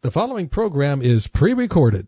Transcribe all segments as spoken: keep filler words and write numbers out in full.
The following program is pre-recorded.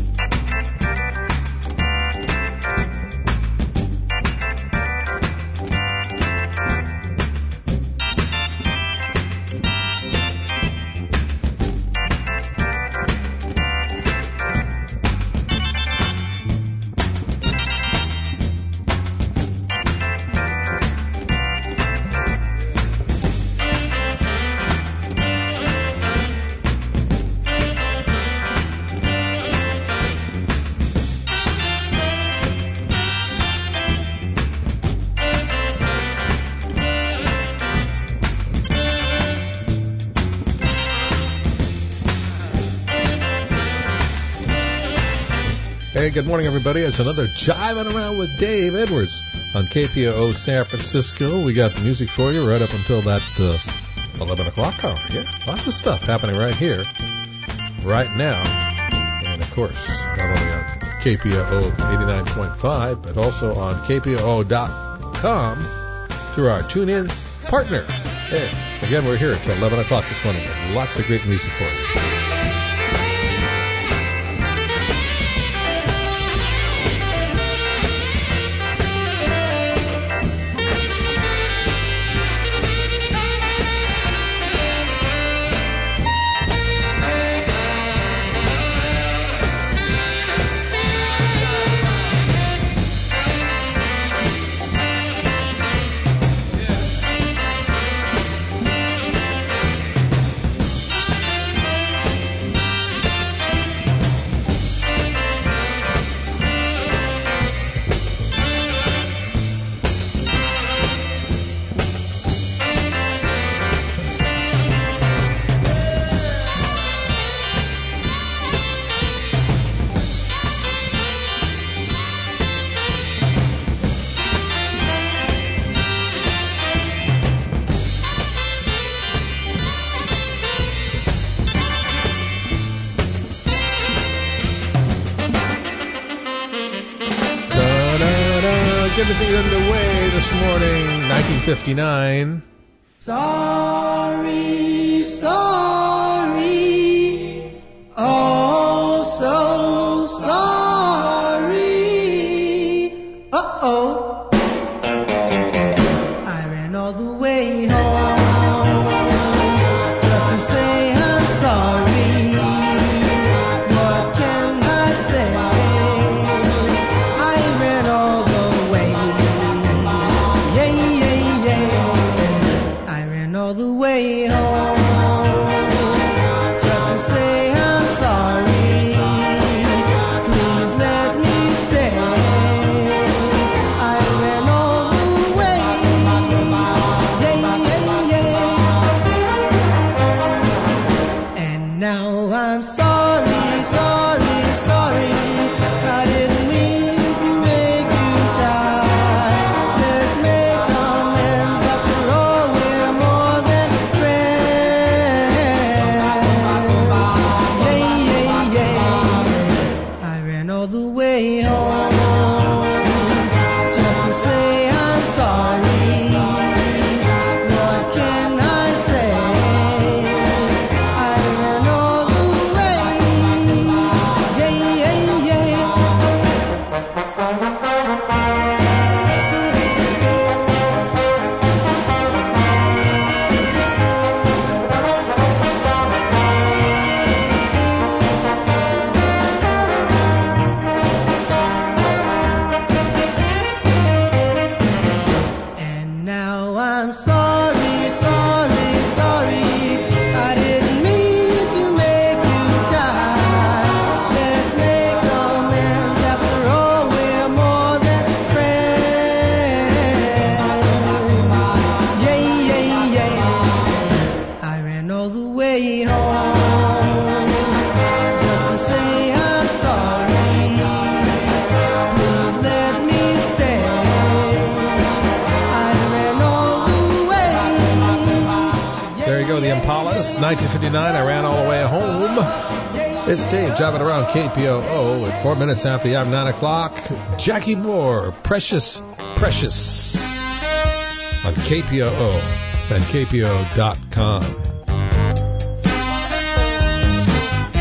Hey, good morning, everybody. It's another Jiving Around with Dave Edwards on K P O O San Francisco. We got the music for you right up until that uh, eleven o'clock hour. Yeah, lots of stuff happening right here, right now. And, of course, not only on K P O O eighty-nine point five, but also on K P O O dot com through our TuneIn partner. Hey, again, we're here until eleven o'clock this morning. Lots of great music for you. Underway this morning, nineteen fifty-nine. Sorry, sorry, oh, so sorry. Uh-oh. I ran all the way home just to say I'm sorry. What can I say? I ran all the all the way home just to say I'm sorry. Please let me stay. I ran all the way. Yeah, yeah, yeah. And now I'm sorry, sorry, sorry. I didn't mean to make you cry. Let's make amends after all. We're more than all the way home just to say I'm sorry. What can I say? I ran all the way. Yeah, yeah, yeah. nineteen fifty-nine, I ran all the way home. It's Dave driving around K P O O at four minutes after the hour, nine o'clock. Jackie Moore, Precious, Precious on K P O O and K P O O dot com.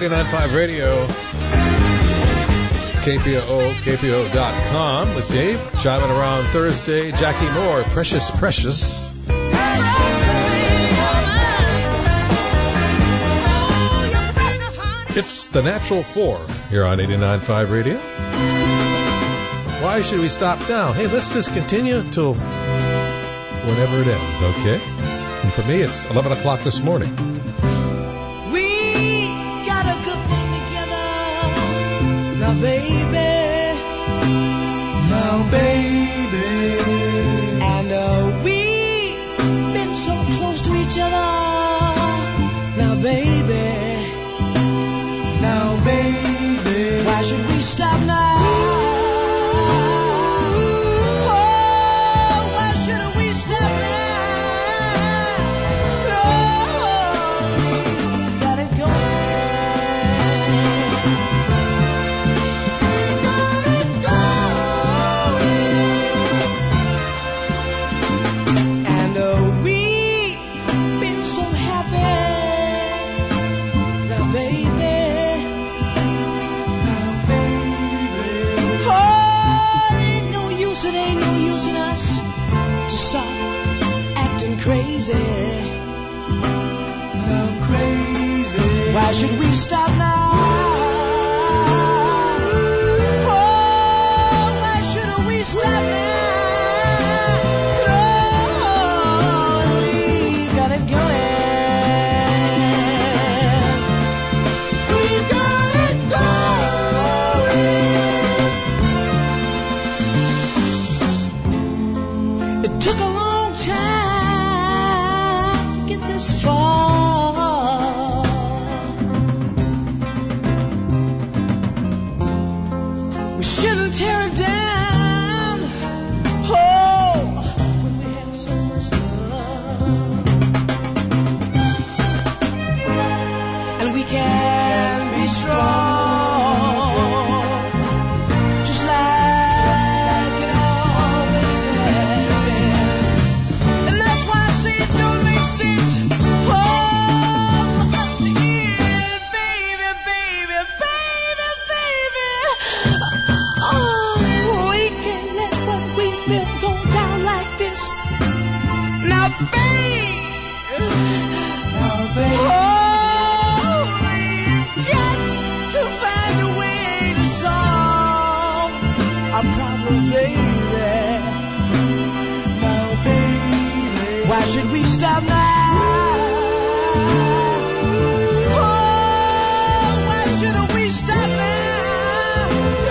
eighty-nine point five Radio, K P O O, K P O O dot com with Dave. Jiving around Thursday. Jackie Moore, Precious Precious. It's the Natural Four here on eighty-nine point five Radio. Why should we stop now? Hey, let's just continue until whenever it ends, okay? And for me, it's eleven o'clock this morning. We got a good thing together. Now, baby. Now, baby. And uh, we've been so close to each other. Now, baby. Now, baby. Why should we stop now? Crazy, I'm crazy. Why should we stop now? Oh, why shouldn't we stop now? Oh, we got it going. We got it going. It took a long time this far. We shouldn't tear it down. Oh, when we have so much love, and we can be strong, just like it always has been. And that's why I say it don't make sense. Why should we stop now? Oh, why shouldn't we stop now?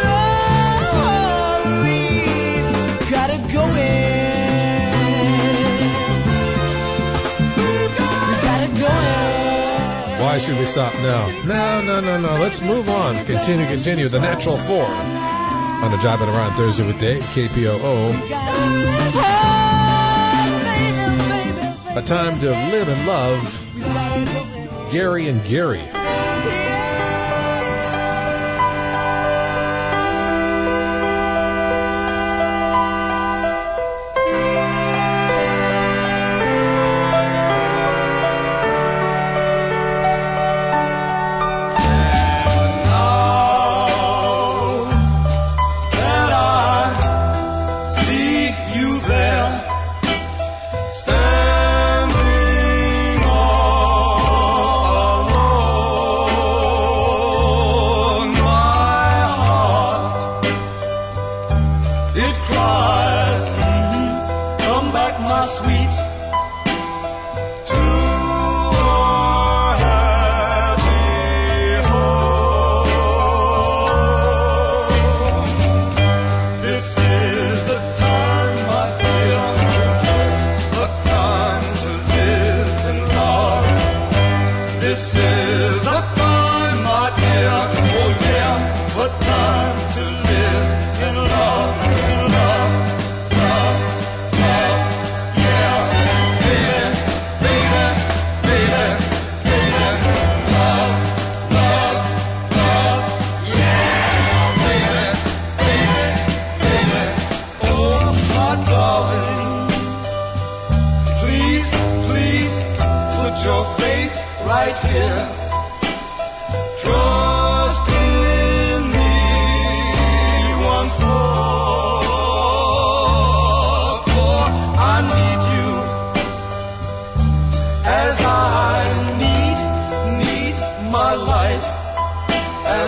Oh, we got it going. We got it going. Why should we stop now? No, no, no, no. Let's move on. Continue, continue. The Natural Four on the Jiving Around Thursday with Dave, K P O O. A time to live and love. Gary and Gary. your faith right here. Draw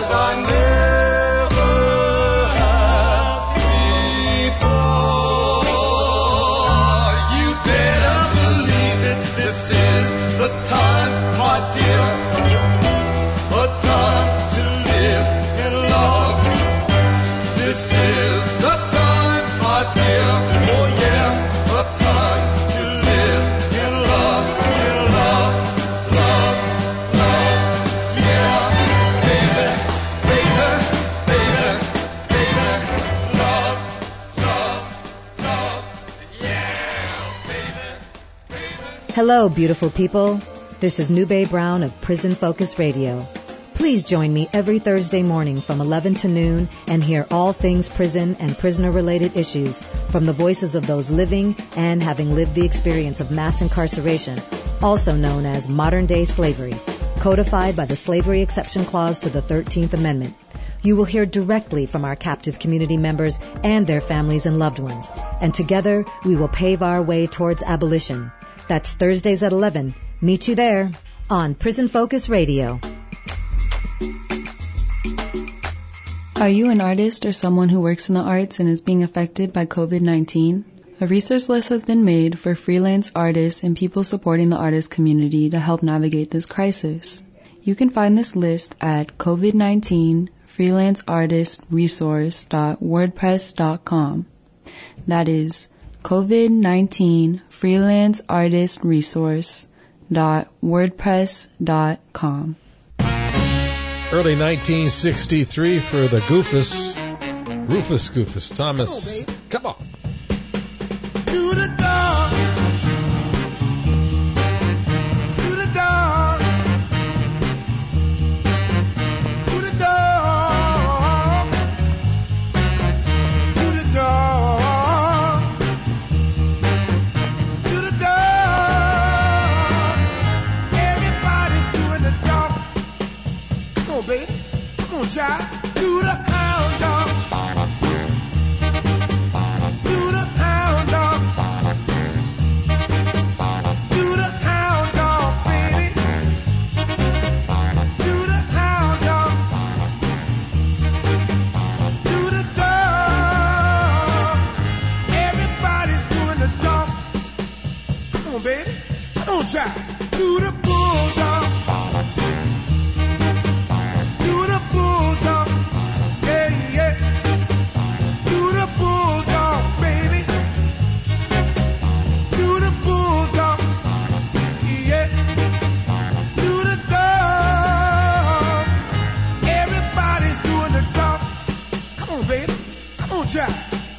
as I never have before. You better believe it, this is the time, my dear, a time to live in love. This is the time, my dear, oh yeah, a time to live in love, in love, love, love, yeah, baby, baby, baby, baby, love, love, love, yeah, baby, baby. Hello, beautiful people. This is Nube Brown of Prison Focus Radio. Please join me every Thursday morning from eleven to noon and hear all things prison and prisoner-related issues from the voices of those living and having lived the experience of mass incarceration, also known as modern-day slavery, codified by the Slavery Exception Clause to the thirteenth Amendment. You will hear directly from our captive community members and their families and loved ones, and together we will pave our way towards abolition. That's Thursdays at eleven. Meet you there on Prison Focus Radio. Are you an artist or someone who works in the arts and is being affected by covid nineteen? A resource list has been made for freelance artists and people supporting the artist community to help navigate this crisis. You can find this list at covid nineteen freelance artist resource dot wordpress dot com. That is covid nineteen freelance artist resource dot wordpress dot com. Early nineteen sixty-three for the Goofus, Rufus Goofus Thomas. Come on. To the dog. To the dog. To the dog. To the dog. To the dog. Everybody's doing the dog. Come on, baby. Come on, child. Do the hound dog. Do the hound dog. Do the hound dog, baby. Do the hound dog. Do the dog. Everybody's doing the dog. Come on, baby. Come on, child. Do the bulldog. Do the bulldog. Yeah, yeah. Do the bulldog, baby. Do the bulldog. Yeah. Do the dog. Everybody's doing the dog. Come on, baby. Come on, child.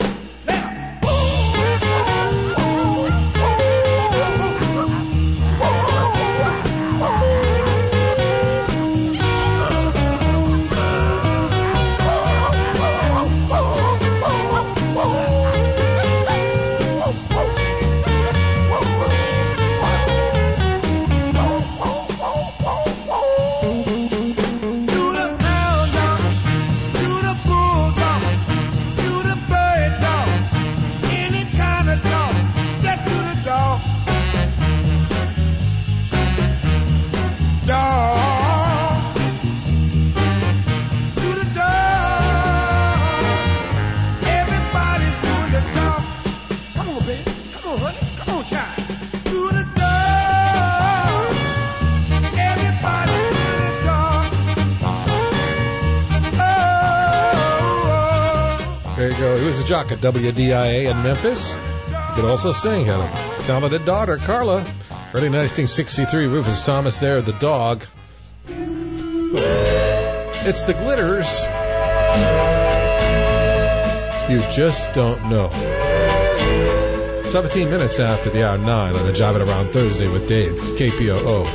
Jock at W D I A in Memphis. Could also sing. Had a talented daughter, Carla. Early nineteen sixty-three, Rufus Thomas there, the dog. It's the Glitters. You just don't know. seventeen minutes after the hour nine on the Job It Around Thursday with Dave, K P O O.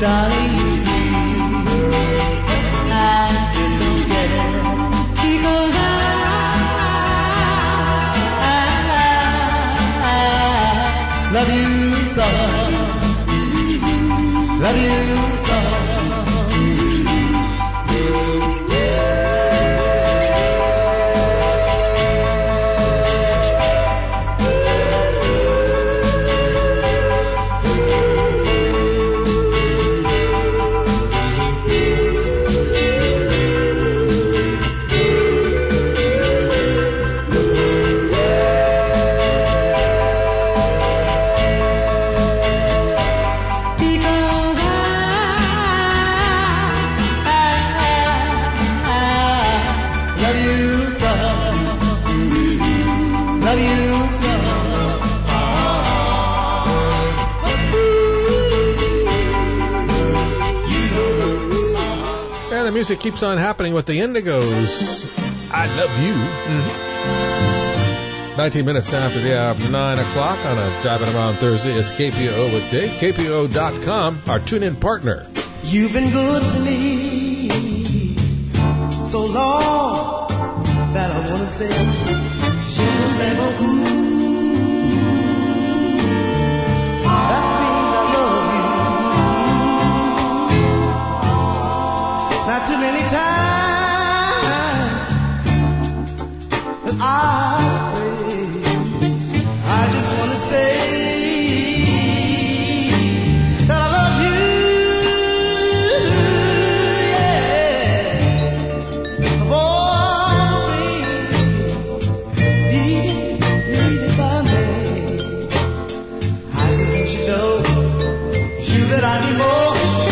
darling, you see, I just don't care, because I, I, I love you so, love you so. Music keeps on happening with the Indigos. I Love You. Mm-hmm. nineteen minutes after the hour of nine o'clock on a Driving Around Thursday. It's K P O with Dave. K P O dot com, our tune-in partner. You've been good to me so long that I want to say, je vous aime beaucoup. That means I love you. Not too many times that I pray. I just want to say that I love you. Yeah. Of all things needed, needed by me, I can let you know you that I need more.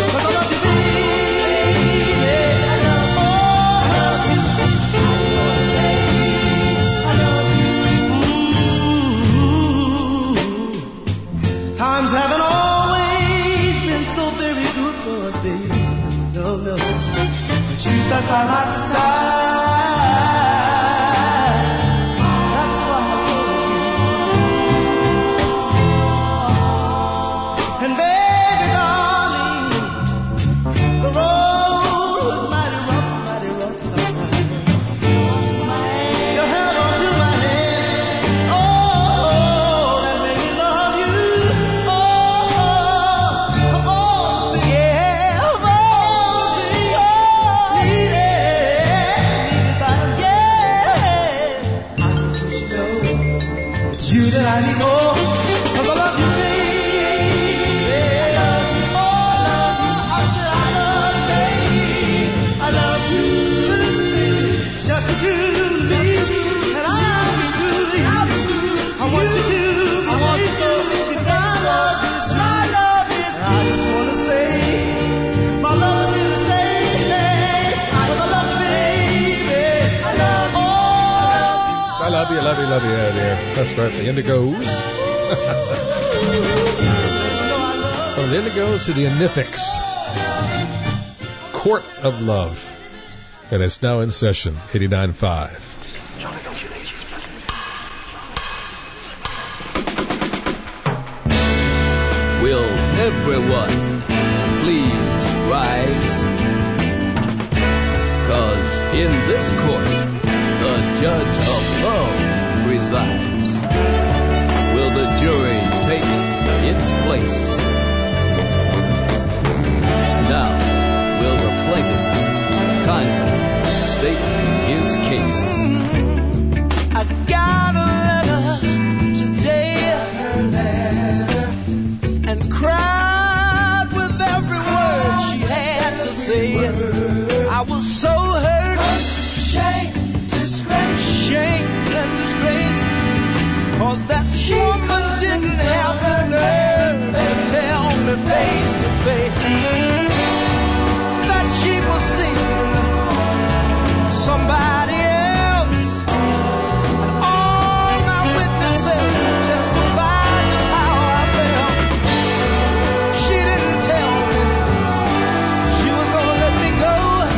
Times haven't always been so very good for us, baby. No, no. But you stuck by my side. That's why I love you. And baby, darling, the road was mighty rough, mighty rough sometimes. You held on to my hand. Oh, that made me love you. That I need more, 'cause I love you, baby. I love you, oh, I said I love you, baby. I love you, baby. Just the two of me, and I love you truly. I want you to, I want you to, 'cause my love is my love is. And I just wanna say, my love is here to stay, because I love you, baby. I love you. I love you, love you, love you out there. That's right, the Indigos. From the Indigos to the Anifics. Court of Love. And it's now in session, eighty-nine point five. Will everyone please rise? 'Cause in this court, the judge of love presides. Will the jury take its place? Now, will the plaintiff kindly state his case? I got a letter today, and cried with every word she had to say. I was so hurt, shame, disgrace, shame and disgrace, 'cause that woman didn't have the nerve to tell me face to face that she was seeing somebody else. And all my witnesses testified just how I felt. She didn't tell me she was gonna let me go.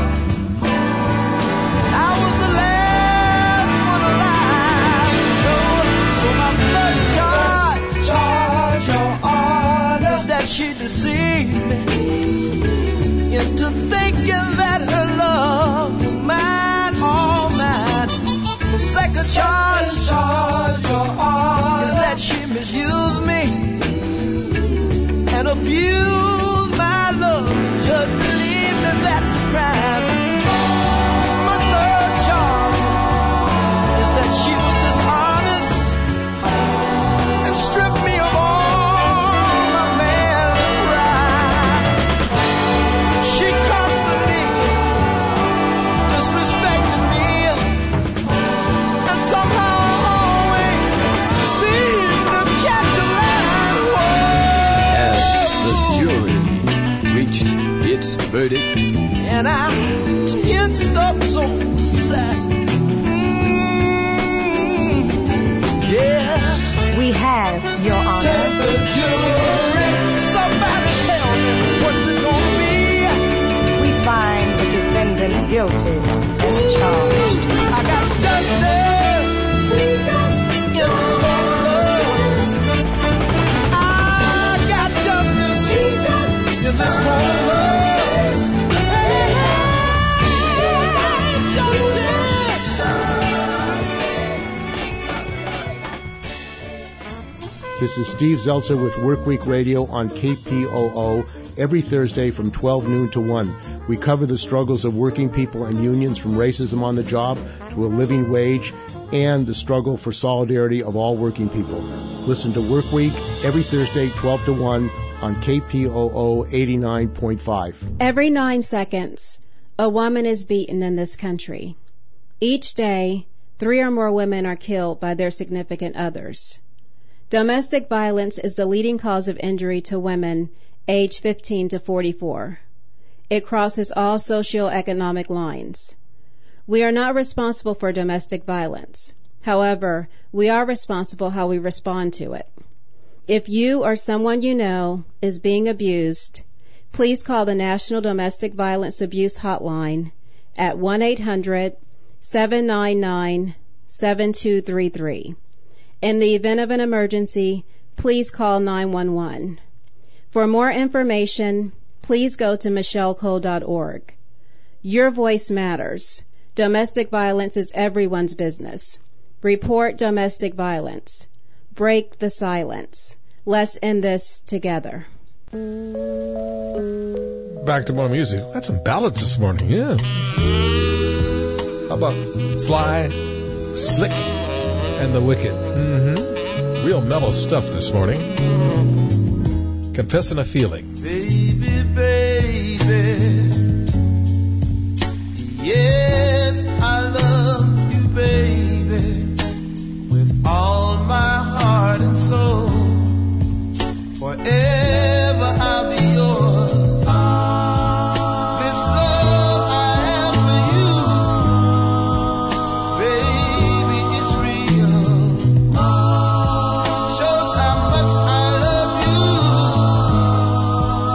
I was the last one alive to know. So my first charge, charge your honor, is that she deceived me. thinking that her love was mine, all mine. Second charge, charge is that she misused me and abused my love. Just believe me, that's a crime. My third charge is that she was dishonest and stripped me of all my manly pride. She constantly disrespected me and somehow always seemed to catch a line. As the jury reached its verdict, And I tensed up so sad. Mm, yeah. We have, Your Honor. Said the jury. Somebody tell me what's it gonna be? We find the defendant guilty as charged. I got justice in this world. I got justice in this world. This is Steve Zeltzer with Workweek Radio on K P O O every Thursday from twelve noon to one. We cover the struggles of working people and unions, from racism on the job to a living wage, and the struggle for solidarity of all working people. Listen to Workweek every Thursday, twelve to one on K P O O eighty-nine point five. Every nine seconds, a woman is beaten in this country. Each day, three or more women are killed by their significant others. Domestic violence is the leading cause of injury to women aged fifteen to forty-four. It crosses all socioeconomic lines. We are not responsible for domestic violence. However, we are responsible how we respond to it. If you or someone you know is being abused, please call the National Domestic Violence Abuse Hotline at one eight hundred, seven nine nine, seven two three three. In the event of an emergency, please call nine one one. For more information, please go to michelle cole dot org. Your voice matters. Domestic violence is everyone's business. Report domestic violence. Break the silence. Let's end this together. Back to more music. Had some ballads this morning, yeah. How about Sly, Slick, and the Wicked? Mm-hmm. Real mellow stuff this morning. Confessing a Feeling. Baby, baby, yes, I love you, baby, with all my heart and soul. Forever I'll be yours. This love I have for you, baby, is real. Shows how much I love you.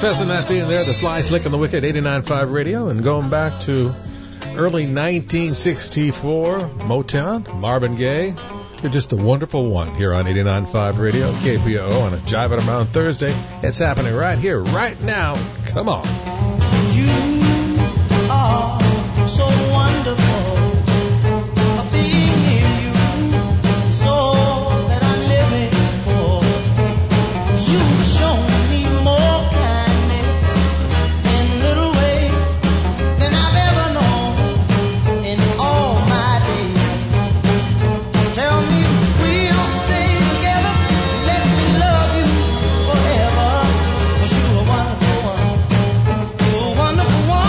confessing that being there, the Sly, Slick, and the Wicked, eighty-nine point five Radio, and going back to early nineteen sixty-four, Motown, Marvin Gaye. You're just a wonderful one here on eighty-nine point five Radio, K P O O, on a Jive It Around Thursday. It's happening right here, right now. Come on. You are so wonderful. Being near you, so that I'm living for. You've shown me more kindness in little ways than I've ever known in all my days. Tell me we'll stay together, let me love you forever, 'cause you're a wonderful one, you're a wonderful one.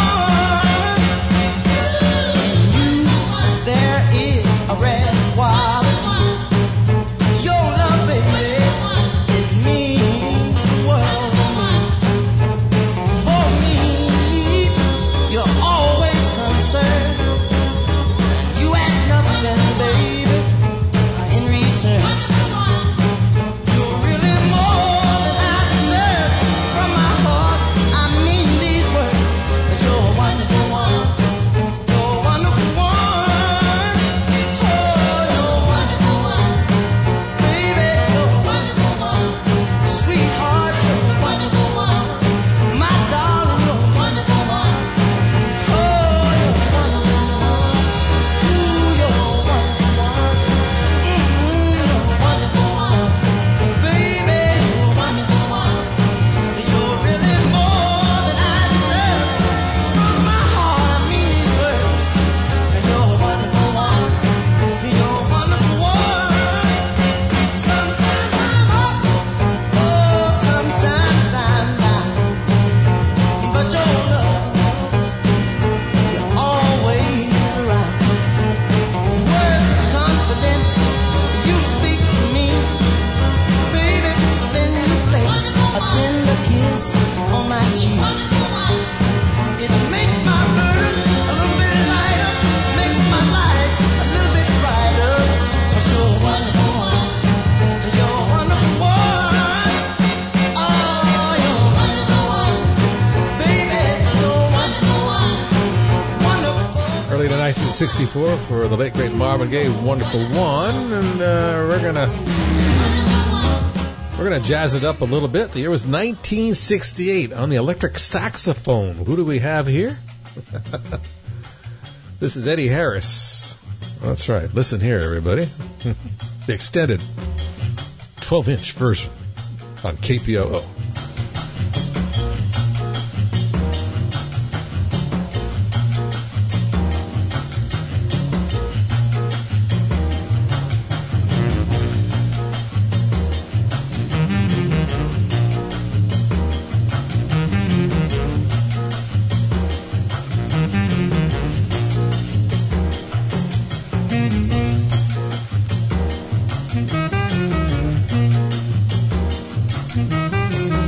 In you there is a rare quality. Your love, baby, it means the world to me. For me, you're always concerned. You ask nothing, baby, in return. You're really more than I deserve. From my heart, I mean these words, 'cause you're a wonderful one. You're a wonderful one. Oh, you're a wonderful one. Baby, you're a wonderful one. Sweetheart, you're a wonderful one. My darling, you're a wonderful one. Oh, you're a wonderful one. Ooh, you're a wonderful one. Mm-hmm, you're a wonderful one. Baby, you're a wonderful one. You're really more than I deserve. From my heart, I mean these words. You're a wonderful one. You're a wonderful one. Sometimes I'm up, oh, sometimes I'm down. But your love, you're always around. Words of confidence, you speak to me, baby. Then you place a tender kiss on my cheek. It makes my burden a little bit lighter, makes my life a little bit brighter. 'Cause you're a wonderful one. You're a wonderful one. Oh, you're a wonderful one. Baby, you're a wonderful one. Wonderful. Early to nineteen sixty-four for the late, great Marvin Gaye, Wonderful One. And uh, we're going to we're gonna jazz it up a little bit. The year was nineteen sixty-eight on the electric saxophone. Who do we have here? This is Eddie Harris. That's right. Listen here, everybody. The extended twelve-inch version on K P O O. Thank you.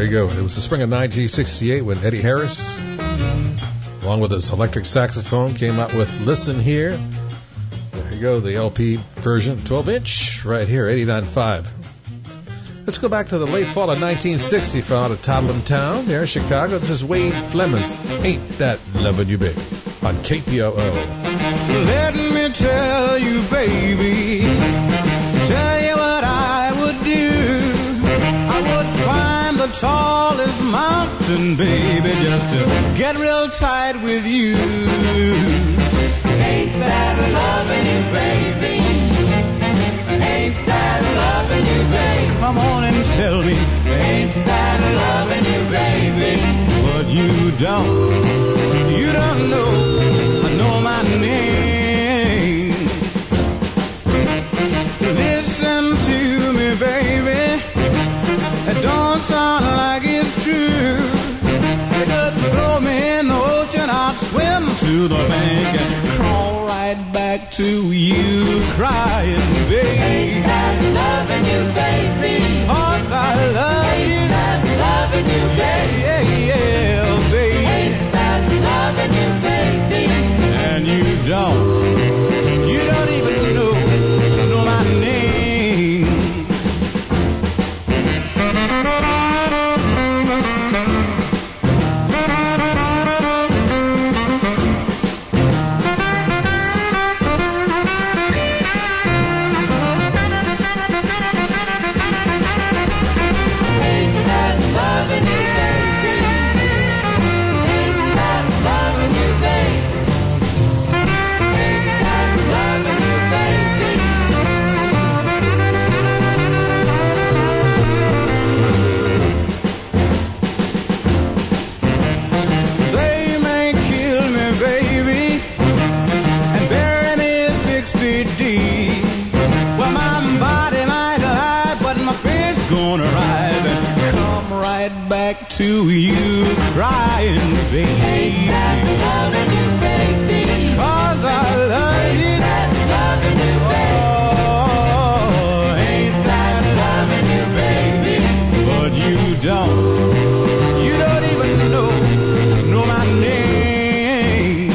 There you go. It was the spring of nineteen sixty-eight when Eddie Harris, along with his electric saxophone, came out with Listen Here. There you go, the L P version, twelve inch, right here, eighty-nine point five. Let's go back to the late fall of nineteen sixty from out of Topham Town, here in Chicago. This is Wade Fleming's Ain't That Lovin' You Baby on K P O O. Let me tell you, baby, tell you what I would do. I would climb the tallest mountain, baby, just to get real tight with you. Ain't that lovin' you, baby? Ain't that lovin' you, baby? Come on and tell me, ain't that lovin' you, baby? But you don't, you don't know, I know my name. Listen to me, baby, it don't sound like it's true. You could throw me in the ocean, I'd swim to the bank and crawl right back to you crying, baby. Ain't that loving you, baby? Oh, I love you. Ain't that loving you, baby? Yeah, yeah, yeah, baby. Ain't that loving you, baby? And you don't, you don't even know, know my name. To you crying, baby. Ain't that loving you, baby? 'Cause I love you. Ain't that loving you, baby? Oh, ain't that loving you, baby? But you don't, you don't even know, know my name.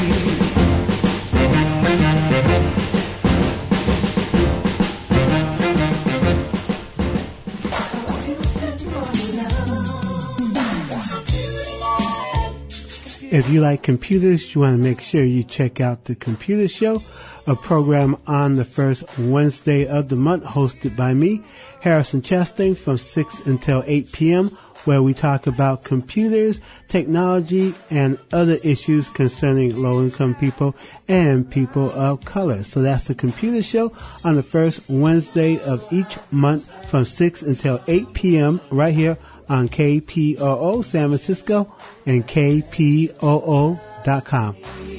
If you like computers, you want to make sure you check out The Computer Show, a program on the first Wednesday of the month hosted by me, Harrison Chastain, from six until eight p.m., where we talk about computers, technology, and other issues concerning low-income people and people of color. So that's The Computer Show on the first Wednesday of each month from six until eight p.m. right here on K P O O San Francisco and K P O O dot com.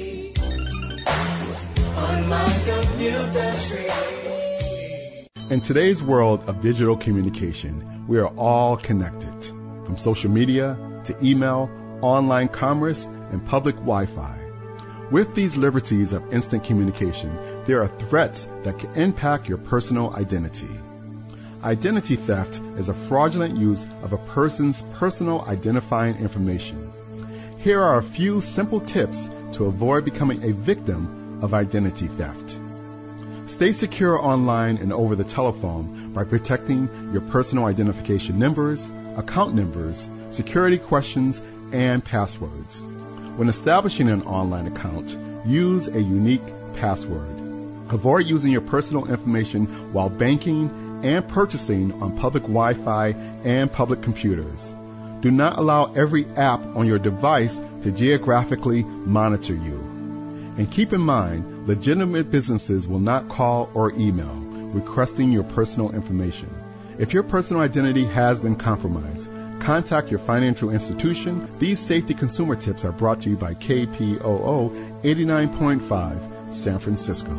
In today's world of digital communication, we are all connected, from social media to email, online commerce, and public Wi-Fi. With these liberties of instant communication, there are threats that can impact your personal identity. Identity theft is a fraudulent use of a person's personal identifying information. Here are a few simple tips to avoid becoming a victim of identity theft. Stay secure online and over the telephone by protecting your personal identification numbers, account numbers, security questions, and passwords. When establishing an online account, use a unique password. Avoid using your personal information while banking and purchasing on public Wi-Fi and public computers. Do not allow every app on your device to geographically monitor you. And keep in mind, legitimate businesses will not call or email requesting your personal information. If your personal identity has been compromised, contact your financial institution. These safety consumer tips are brought to you by K P O O eighty-nine point five San Francisco.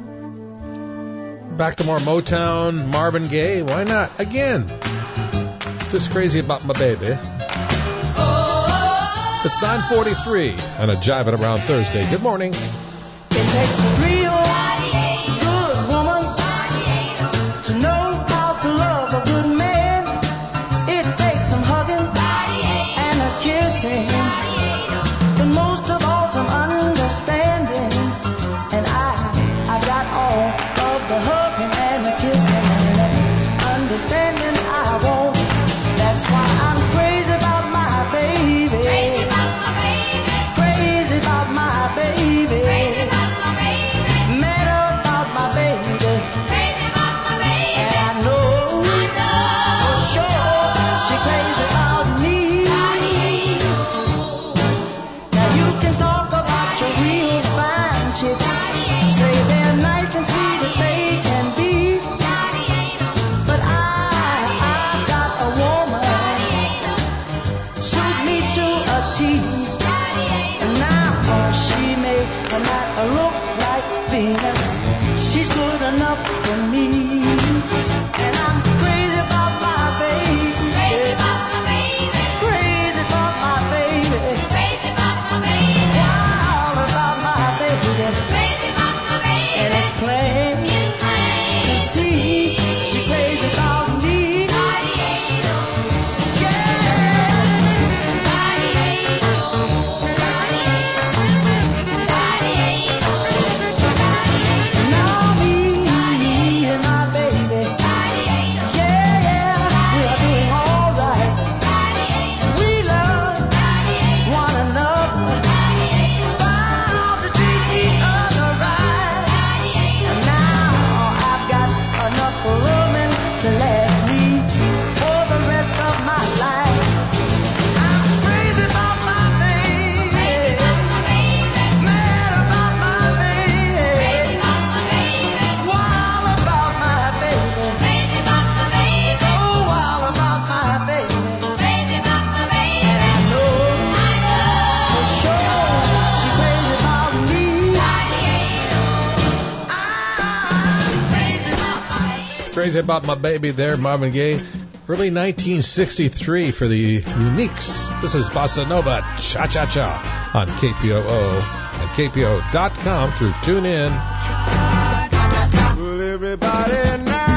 Back to more Motown, Marvin Gaye. Why not? Again. Just crazy about my baby. It's nine forty-three on a Jivin' Around Thursday. Good morning. It takes a real good woman to know how to love a good man. It takes some hugging Crazy About My Baby there, Marvin Gaye. Early nineteen sixty-three for the Uniques. This is Bossa Nova Cha-Cha-Cha on K P O O and K P O dot com through TuneIn. Well, everybody now.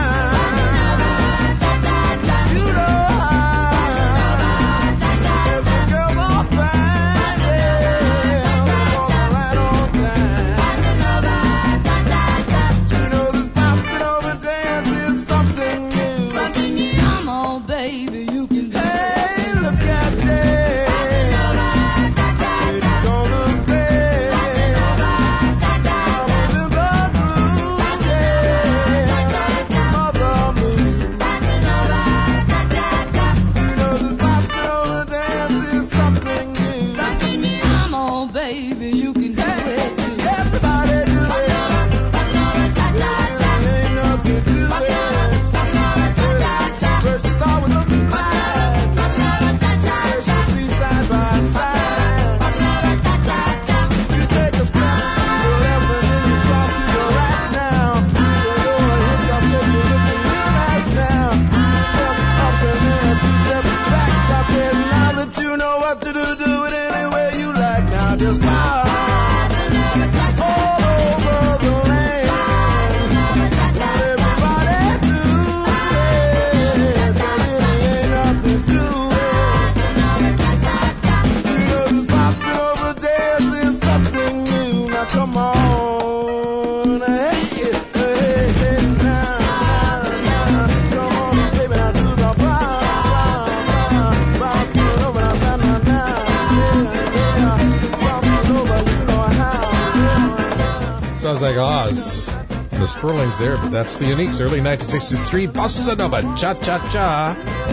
Sounds like Oz. The Sperlings there, but that's the Uniques. Early nineteen sixty-three, Bossa Nova, Cha-Cha-Cha.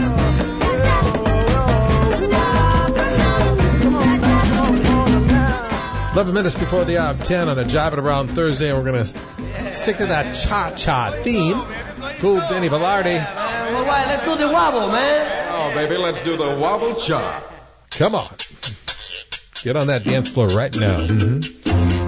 Eleven minutes before the hour of ten on a Jiving Around Thursday, and we're going to stick to that cha-cha theme. Cool Benny Velarde. All right, let's do the wobble, man. Oh, baby, let's do the wobble cha. Come on. Get on that dance floor right now. Mm-hmm.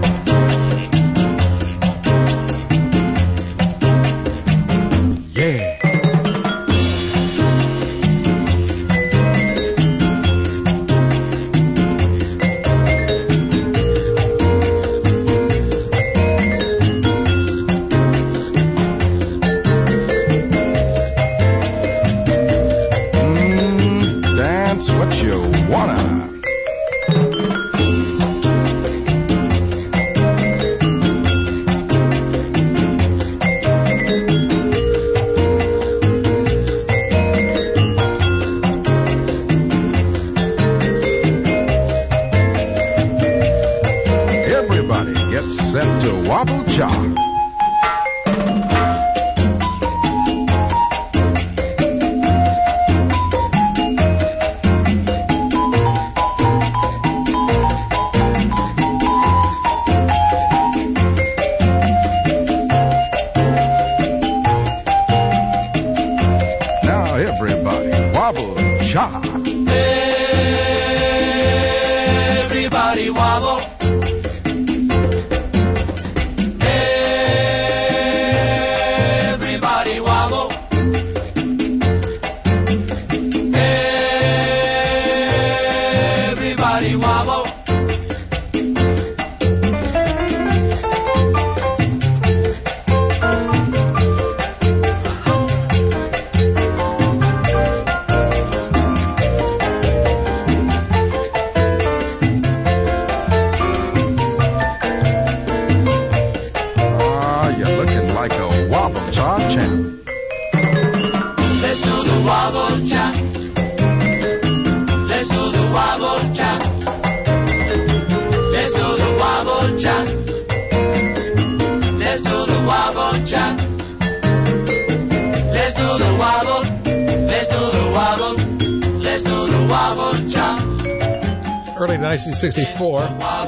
Early nineteen sixty-four,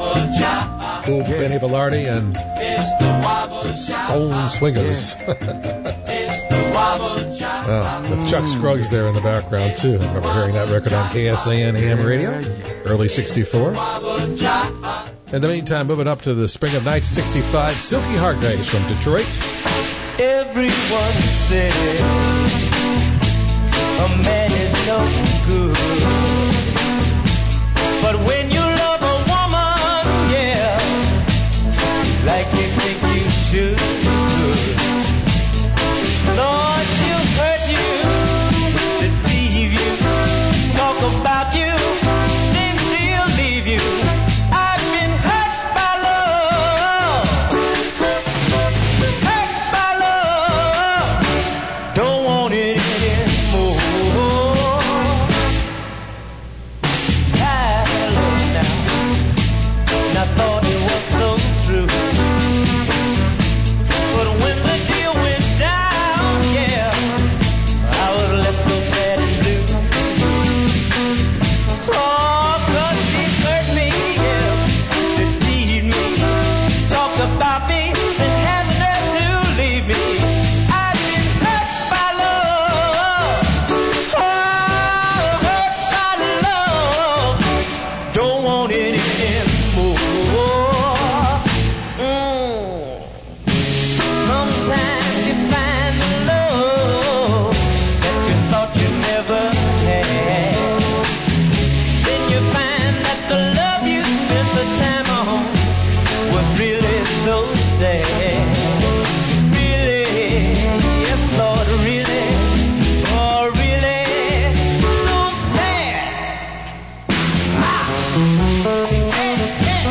cool Benny Velarde and the Stone Swingers. Oh, with Chuck Scruggs there in the background too. I remember hearing that record on K S A N A M radio, early sixty-four. In the meantime, moving up to the spring of nineteen sixty-five, Silky Heart Days from Detroit. If everyone said a man is no good. But when you love a woman, yeah, like you think you should, Lord, she'll hurt you, deceive you, talk about you, then she'll leave you. I've been hurt by love, hurt by love, don't want it anymore. I love now, and I thought it was so true. But when the deal went down, yeah, I was left so sad and blue. Oh, 'cause she hurt me, yeah, deceived me, talked about me, and had the nerve to leave me. I've been hurt by love, oh, hurt by love, don't want it anymore. Mm. Sometimes you find the love that you thought you never had. Then you find that the love you spent the time on was really so sad. Really, yes, Lord, really, oh, really, so sad. Ah. Hey, hey.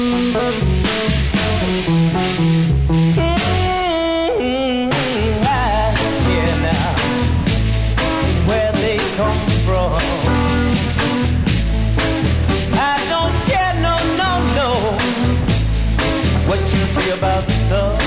Mm, I hear now where they come from. I don't care, no, no, no, what you say about love,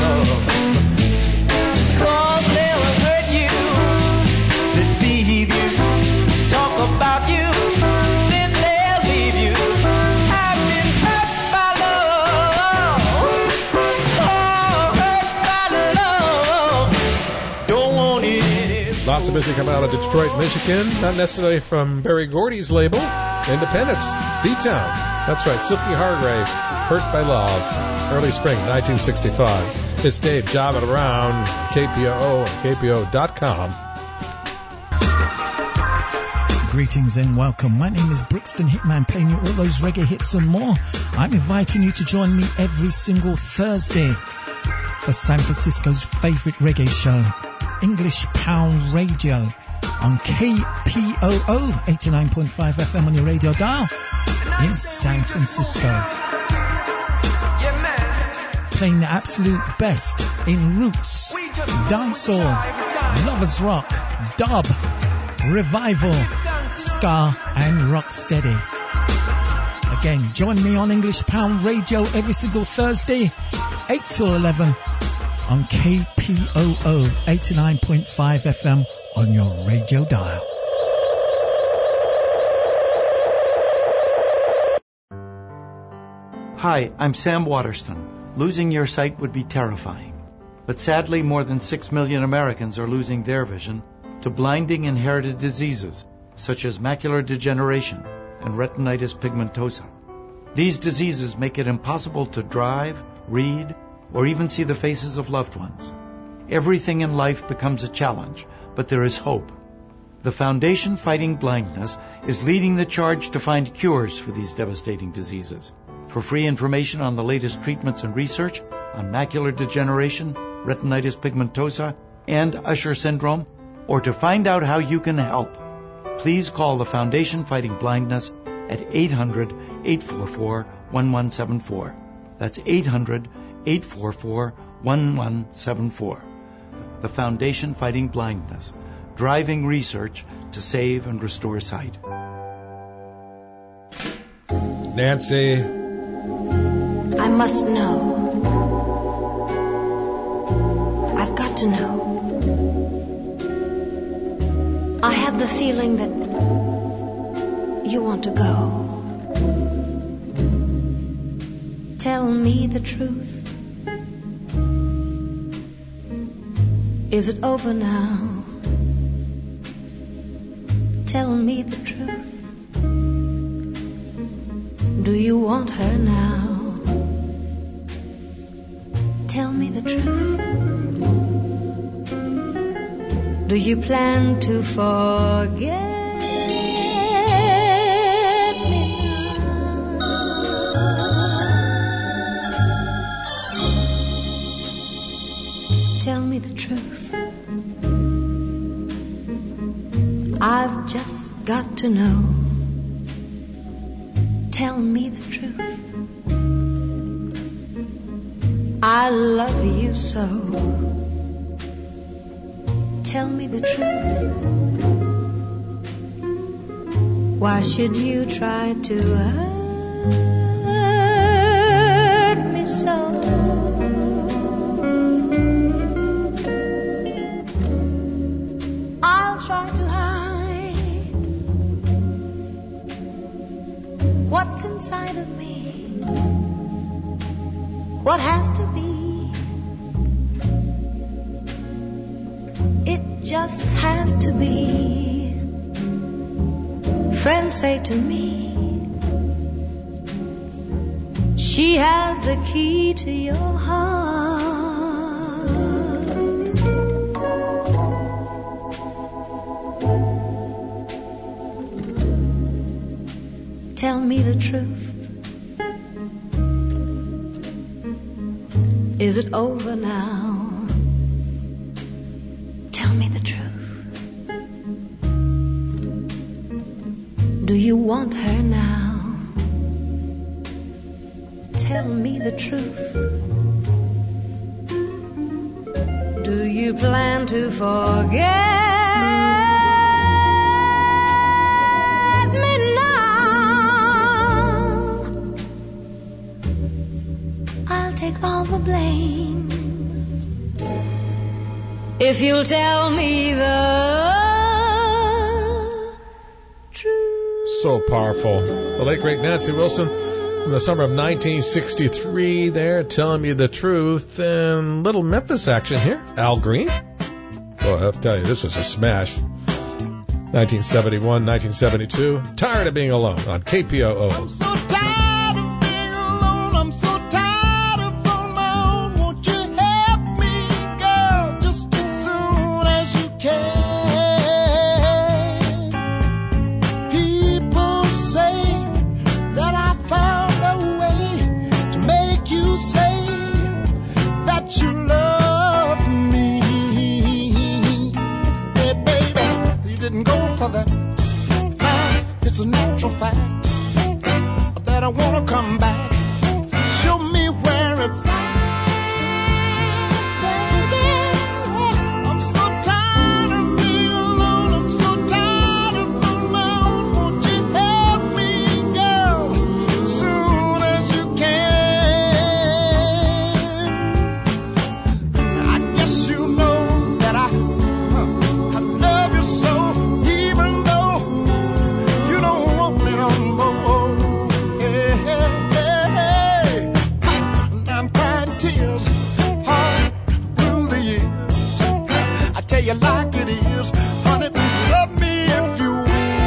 cause they'll hurt you, deceive you, talk about you, then they'll leave you. I've been hurt by love, oh, hurt by love, don't want it. Lots of music coming out of Detroit, Michigan. Not necessarily from Berry Gordy's label. Independence, D-Town. That's right, Silky Hargrave, Hurt by Love. Early spring, nineteen sixty-five. It's Dave jobbing around, K P O O and K P O dot com. Greetings and welcome. My name is Brixton Hitman, playing you all those reggae hits and more. I'm inviting you to join me every single Thursday for San Francisco's favorite reggae show, English Pound Radio, on K P O O eighty-nine point five F M on your radio dial in San Francisco. Playing the absolute best in roots, dancehall, lovers rock, dub, revival, ska and rocksteady. Again, join me on English Pound Radio every single Thursday, eight till eleven on K P O O eighty-nine point five F M on your radio dial. Hi, I'm Sam Waterston. Losing your sight would be terrifying. But sadly, more than six million Americans are losing their vision to blinding inherited diseases such as macular degeneration and retinitis pigmentosa. These diseases make it impossible to drive, read, or even see the faces of loved ones. Everything in life becomes a challenge, but there is hope. The Foundation Fighting Blindness is leading the charge to find cures for these devastating diseases. For free information on the latest treatments and research on macular degeneration, retinitis pigmentosa, and Usher syndrome, or to find out how you can help, please call the Foundation Fighting Blindness at eight hundred, eight four four, one one seven four. That's eight hundred, eight four four, one one seven four. The Foundation Fighting Blindness, driving research to save and restore sight. Nancy. I must know. I've got to know. I have the feeling that you want to go. Tell me the truth. Is it over now? Tell me the truth. Do you want her now? Tell me the truth. Do you plan to forget me now? Tell me the truth. I've just got to know. Tell me the truth. I love you so. Tell me the truth. Why should you try to hurt me so? I'll try to hide what's inside of me. What has to be, it just has to be. Friends say to me, she has the key to your heart. Tell me the truth. Is it over now? Tell me the truth. Do you want her now? Tell me the truth. Do you plan to forget me now? I'll take all the blame if you'll tell me the truth. So powerful. The late great Nancy Wilson in the summer of nineteen sixty-three there, telling me the truth. And little Memphis action here. Al Green. Boy, I'll tell you, this was a smash. nineteen seventy-one, nineteen seventy-two. Tired of Being Alone on K P O O. It's a natural fact that I wanna come back. Show me where it's at, baby. I'm so tired of being alone. I'm so tired of being alone. Won't you help me, girl, as soon as you can? I guess you know that I, I love you so. Tell you like it is, honey, love me if you will.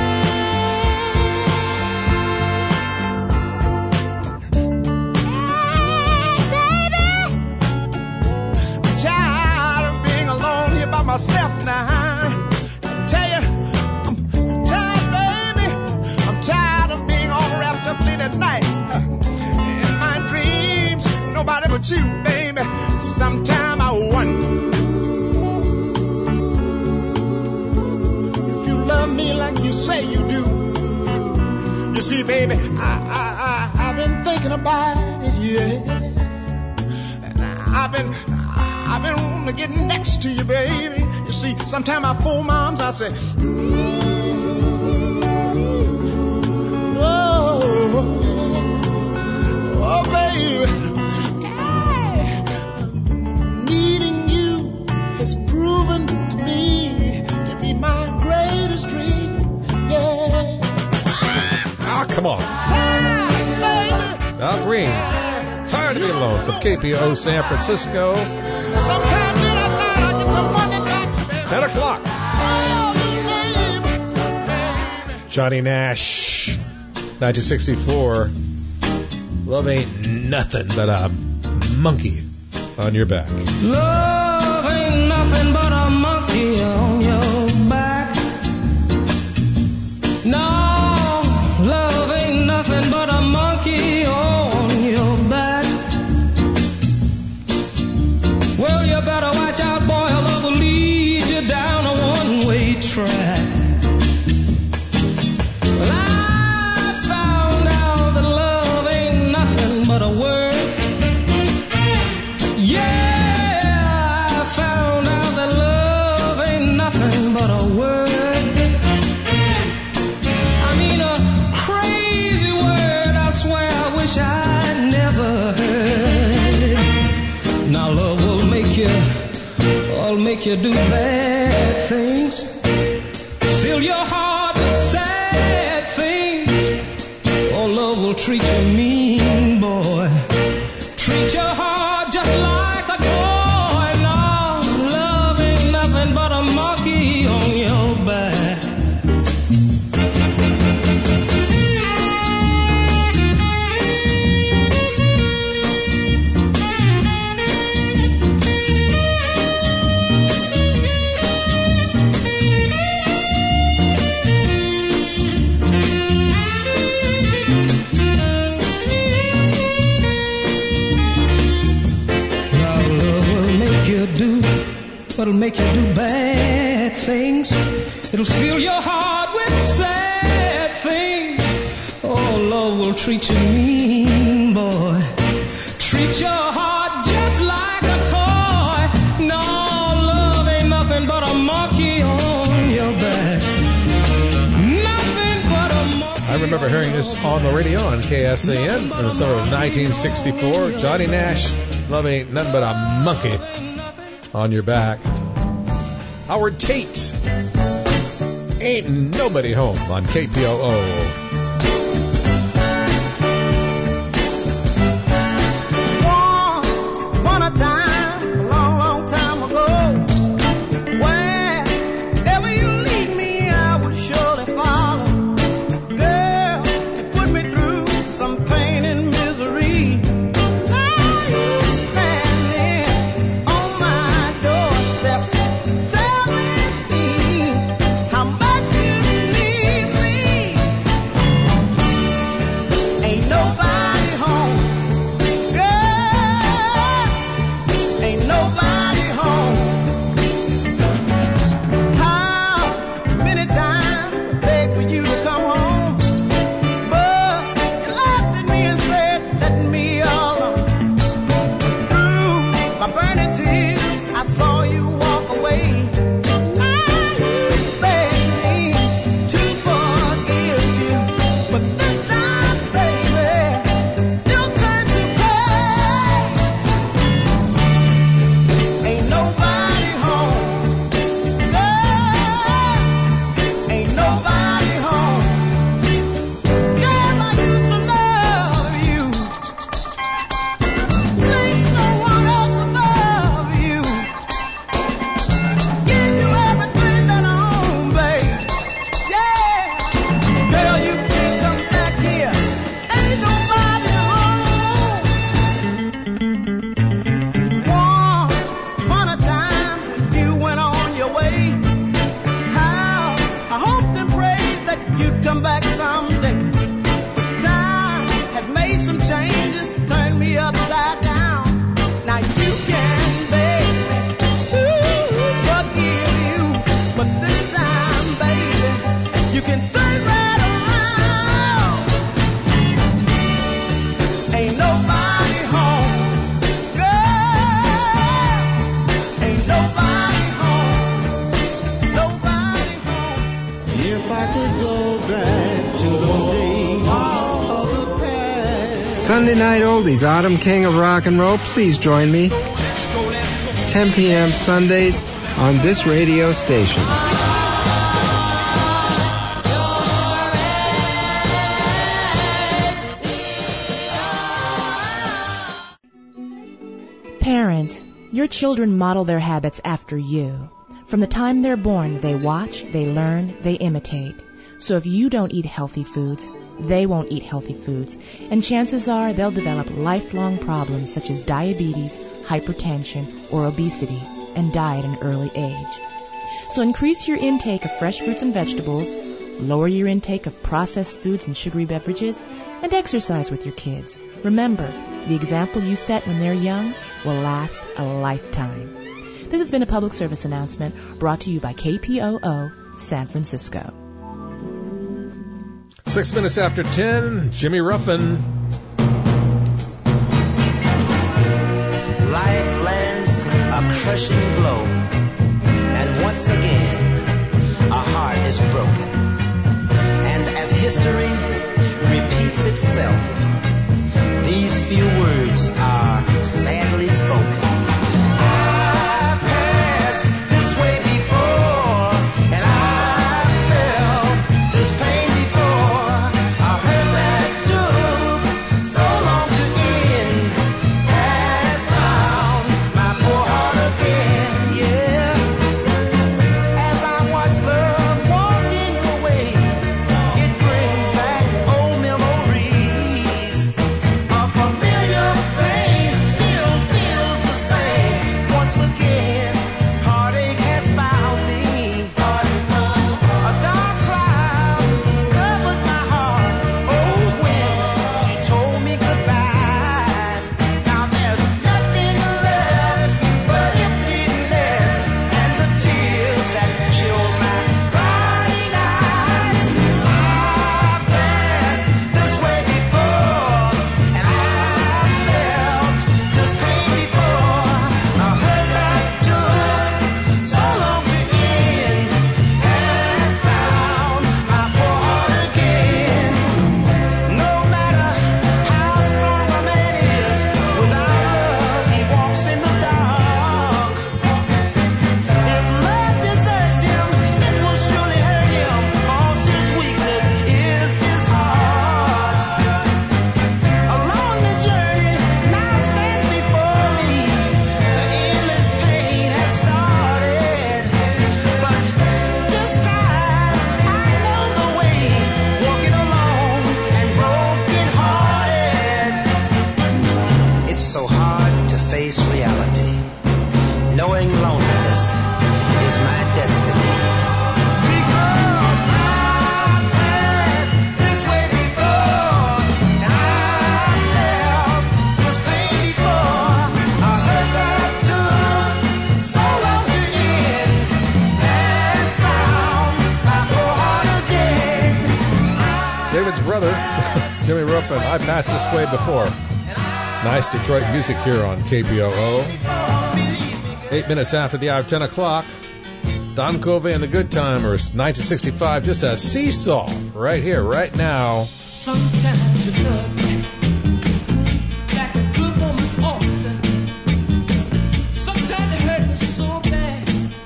Hey, baby, I'm tired of being alone here by myself now. I tell you, I'm tired, baby. I'm tired of being all wrapped up late at night in my dreams. Nobody but you, baby. Sometime I wonder. Love me like you say you do. You see, baby, I, I, I, I've been thinking about it, yeah. And I've been, I've been wanting to get next to you, baby. You see, sometimes I fold my arms, I say, mm-hmm. oh, oh, baby. Hey. Needing you has proven to me to be my greatest dream, yeah. Ah, come on. Al Green, Tired of Being Alone from K P O O San Francisco. ten o'clock. Johnny Nash, nineteen sixty-four. Love ain't nothing but a monkey on your back. Love ain't nothing but a monkey on your track. Well, I found out that love ain't nothing but a word. Yeah, I found out that love ain't nothing but a word. I mean a crazy word, I swear I wish I'd never heard. Now love will make you, will make you do bad things. Fill your heart with sad things. Oh, love will treat you mean, boy. Treat your heart just like a toy. No, love ain't nothing but a monkey on your back. It'll make you do bad things. It'll fill your heart with sad things. Oh, love will treat you mean, boy. Treat your heart just like a toy. No, love ain't nothing but a monkey on your back. Nothing but a monkey. I remember hearing this on the radio on K S A N in the summer of nineteen sixty-four. Johnny Nash, love ain't nothing but a monkey on your back. Howard Tate, Ain't Nobody Home on K P O O. Sunday Night Oldies, Autumn King of Rock and Roll. Please join me. ten p.m. Sundays on this radio station. Parents, your children model their habits after you. From the time they're born, they watch, they learn, they imitate. So if you don't eat healthy foods, they won't eat healthy foods, and chances are they'll develop lifelong problems such as diabetes, hypertension, or obesity, and die at an early age. So increase your intake of fresh fruits and vegetables, lower your intake of processed foods and sugary beverages, and exercise with your kids. Remember, the example you set when they're young will last a lifetime. This has been a public service announcement brought to you by K P O O San Francisco. Six minutes after ten, Jimmy Ruffin. Life lands a crushing blow, and once again, a heart is broken. And as history repeats itself, these few words are sadly spoken. I passed this way before, and I felt this pain before. I heard that took so long to end, has found my poor heart again, yeah. As I watch love walking away, it brings back old memories. A familiar pain still feels the same. Once again, heartache has found me. A dark cloud covered my heart. Oh, when she told me goodbye. Now there's nothing left but emptiness and the tears that kill my crying eyes. I passed this way before, and I felt this pain before. I heard that took so long to end, has found my poor heart again. No matter how strong a man is, without love he walks in the dark. If love deserts him, it will surely hurt him, 'cause his weakness is his heart. Along the journey now stands before me, the endless pain has started. But this time I know the way, walking alone and broken hearted. It's so hard to face reality, knowing loneliness is my destiny. Because I passed this way before, and I felt this pain before. I heard that took so long to end, has found my poor heart again. David's brother, Jimmy Ruffin. I passed this way before. Nice Detroit music here on K P O O. Eight minutes after the hour of ten o'clock. Don Covey and the Good Timers, nineteen sixty-five, just a seesaw right here, right now. Sometimes you love me like a good woman ought to. Sometimes it hurt me so bad,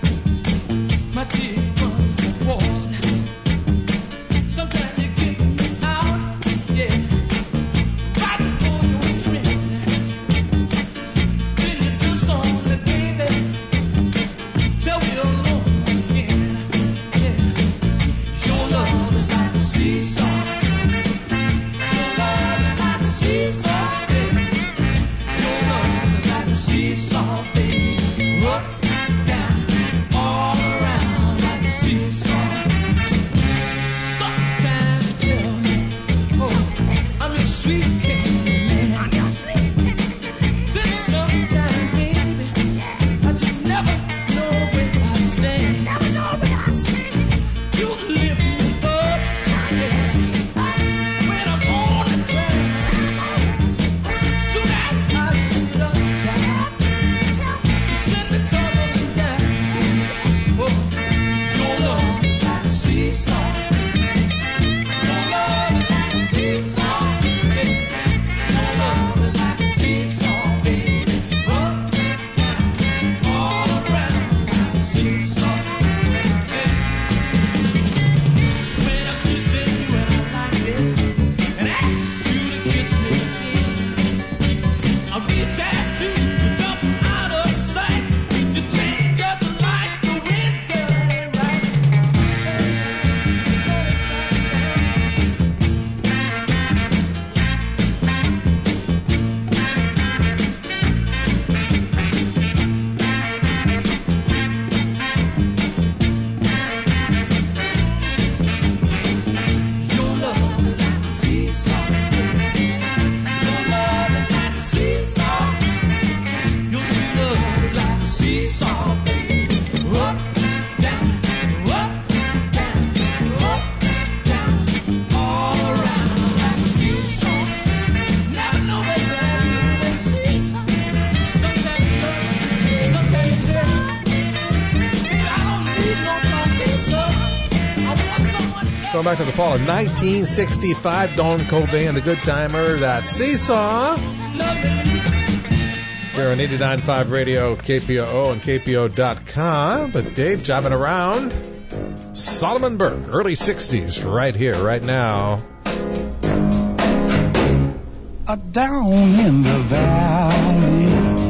my tears run water. Sometimes you get me out, yeah, right before your friends. Then you do something, baby, tell me you're alone again, yeah. Your love is like a seesaw. Your love is like a Going back to the fall of nineteen sixty-five, Don Covey and the Good Timer, that Seesaw. Here on eighty-nine point five Radio, K P O O and K P O dot com. But Dave jobbing around. Solomon Burke, early sixties, right here, right now. Uh, down in the valley,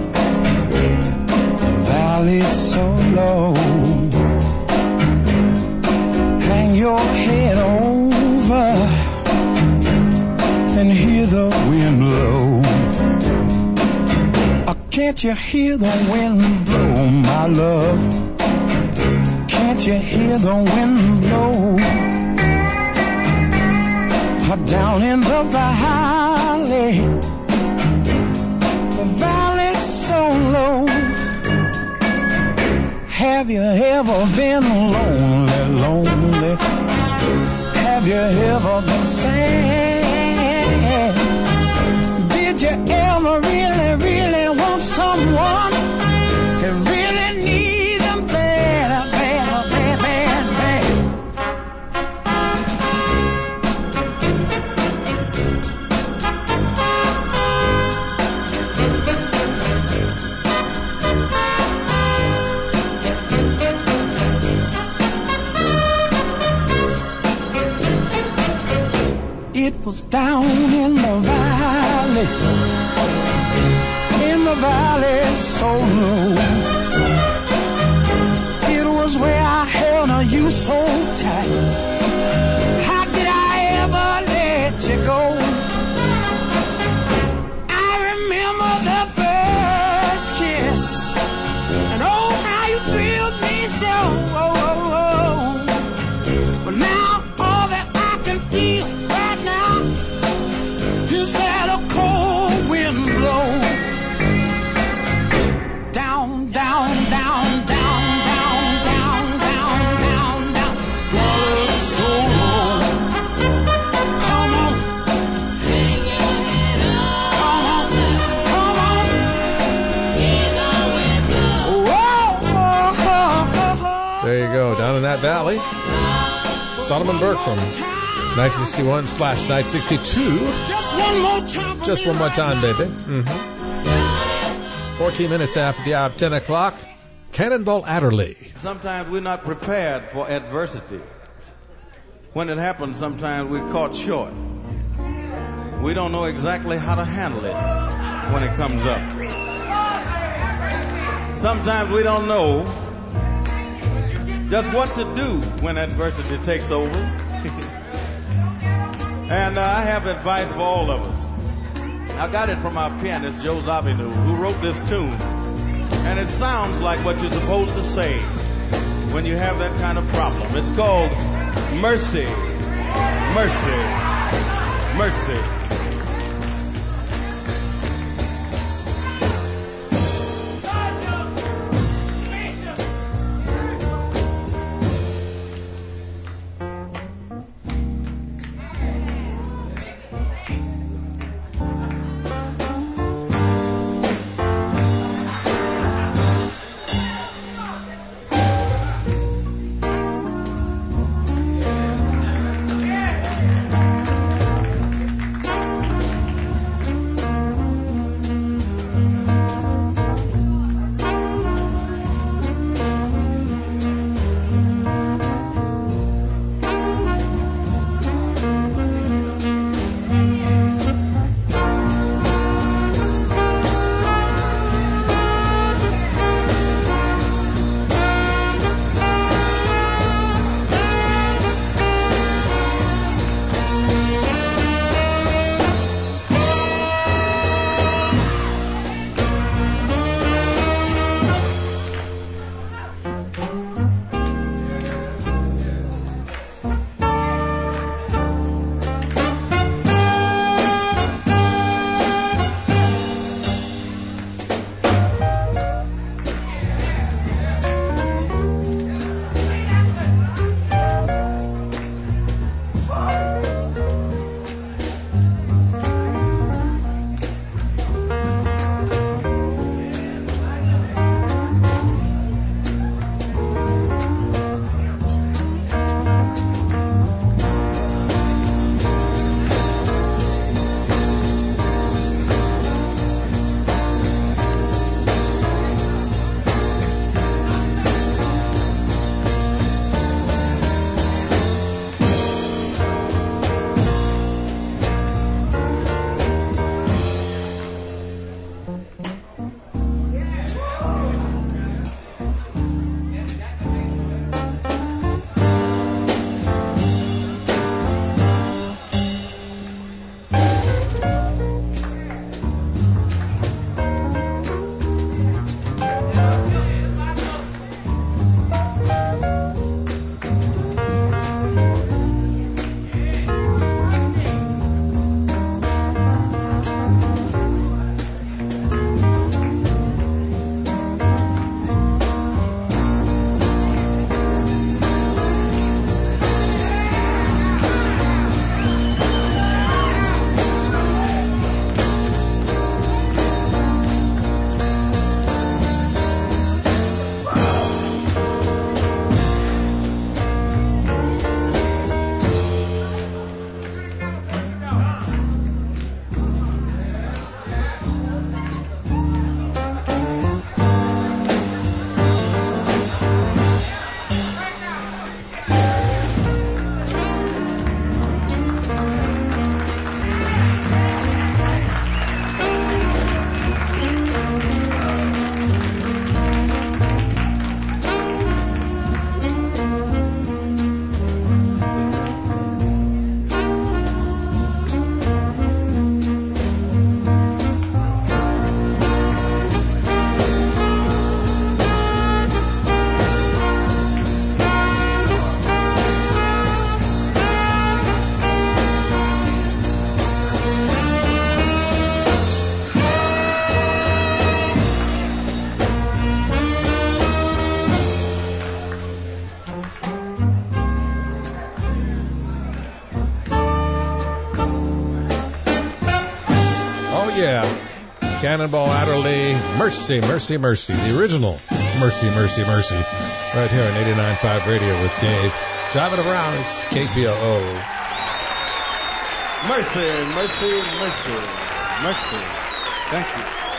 the valley so low. Hang your head over and hear the wind blow. Uh, can't you hear the wind blow, my love? Can't you hear the wind blow? Uh, down in the valley, the valley's so low. Have you ever been lonely, lonely? Have you ever been sad? Did you ever really, really want someone to really need them bad, bad, bad, bad, bad? It was down in the valley, in the valley so low. It was where I held you so tight. How did I ever let you go? I remember the first kiss, and oh, how you thrilled me so. Oh, oh, oh. But now all that I can feel right now is that a cold wind blow. Down, down, down, down, down, down, down, down, down. Brother, so low. Come on. Hang your head up. Come on. Come on. In the window. Whoa, whoa, whoa, whoa. There you go, down in that valley. Solomon Burke from nineteen sixty-one slash nineteen sixty-two. Just one more time. Just one more time, baby. Mm-hmm. fourteen minutes after the hour of ten o'clock. Cannonball Adderley. Sometimes we're not prepared for adversity. When it happens, sometimes we're caught short. We don't know exactly how to handle it when it comes up. Sometimes we don't know just what to do when adversity takes over. And uh, I have advice for all of us. I got it from our pianist, Joe Zawinul, who wrote this tune. And it sounds like what you're supposed to say when you have that kind of problem. It's called Mercy, Mercy, Mercy. Yeah. Cannonball Adderley, Mercy, Mercy, Mercy. The original Mercy, Mercy, Mercy. Right here on eighty-nine point five Radio with Dave. Driving around, it's K P O O. Mercy, mercy, mercy, mercy. Thank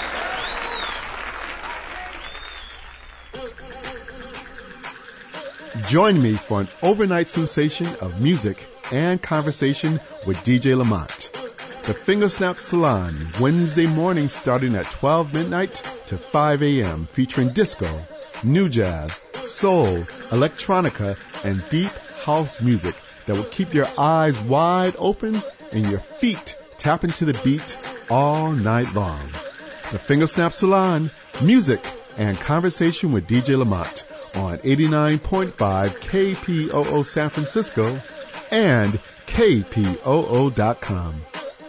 you. Join me for an overnight sensation of music and conversation with D J Lamont. The Fingersnap Salon, Wednesday morning starting at twelve midnight to five a.m. featuring disco, new jazz, soul, electronica, and deep house music that will keep your eyes wide open and your feet tapping to the beat all night long. The Fingersnap Salon, music and conversation with D J Lamont on eighty-nine point five K P O O San Francisco and K P O O dot com.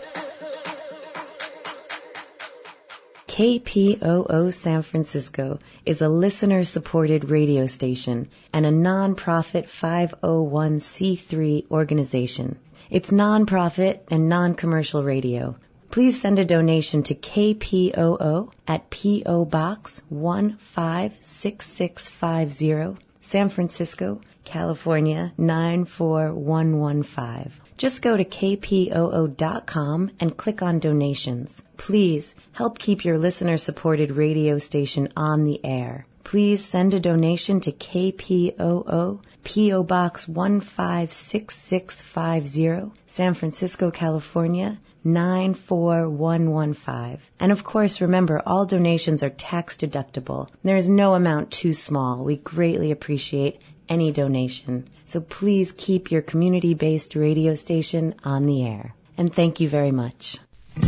K P O O San Francisco is a listener-supported radio station and a non-profit five oh one c three organization. It's non-profit and non-commercial radio. Please send a donation to K P O O at P O Box one five six six five zero, San Francisco, California nine four one one five. Just go to K P O O dot com and click on donations. Please help keep your listener-supported radio station on the air. Please send a donation to K P O O, P O Box one five six six five zero, San Francisco, California nine four one one five. And of course, remember, all donations are tax deductible. There is no amount too small. We greatly appreciate any donation. So please keep your community-based radio station on the air. And thank you very much.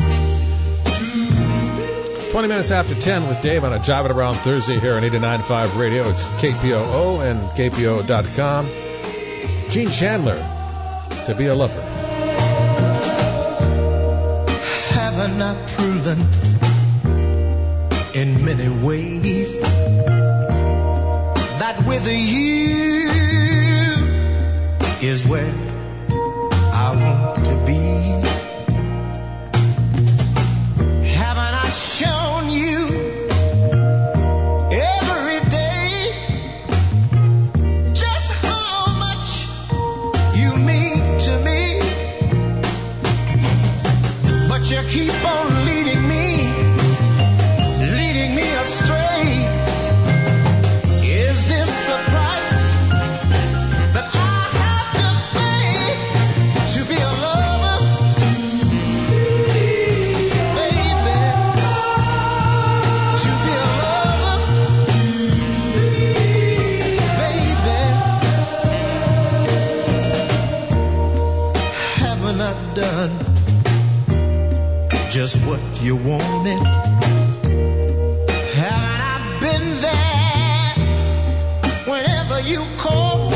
twenty minutes after ten with Dave on a Jiving Around Thursday here on eighty-nine point five Radio. It's K P O O and K P O O dot com. Gene Chandler, To Be a Lover. Haven't I proven in many ways that with you is where I want to be? Haven't I shown you every day just how much you mean to me? But you keep on leading me, leading me astray. Is this the price that I have to pay to be a lover? Baby, to be a lover. Baby, haven't I done just what you wanted? Haven't I been there whenever you call?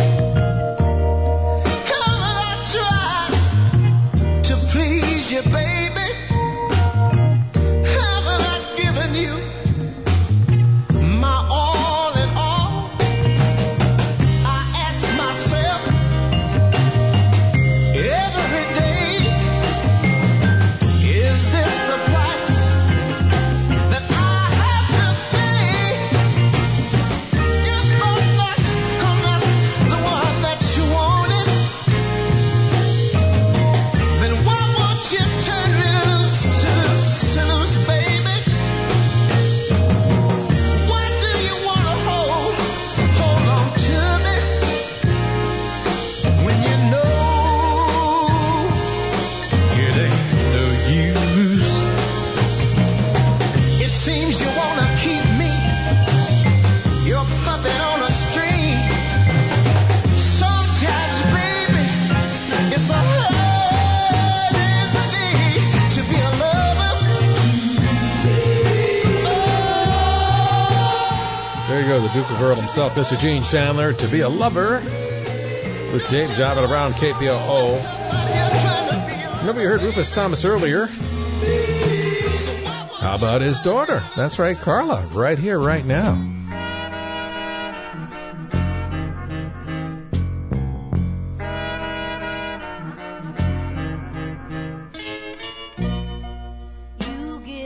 Haven't I tried to please you, baby? Haven't I given you my all in all? I ask myself every day, is this the price that I have to pay? If I'm not, I'm not the one that you wanted, then why won't you turn me loose, loose, loose, baby? Why do you want to hold, hold on to me when you know it ain't no use? It seems you want to keep me your puppet on a string. Sometimes, baby, it's a hard day to be a lover. There you go, the Duke of Earl himself, Mister Gene Chandler, To Be a Lover, with Dave Jiving Around K P O O. Remember you heard Rufus Thomas earlier. How about his daughter? That's right, Carla, right here, right now. You give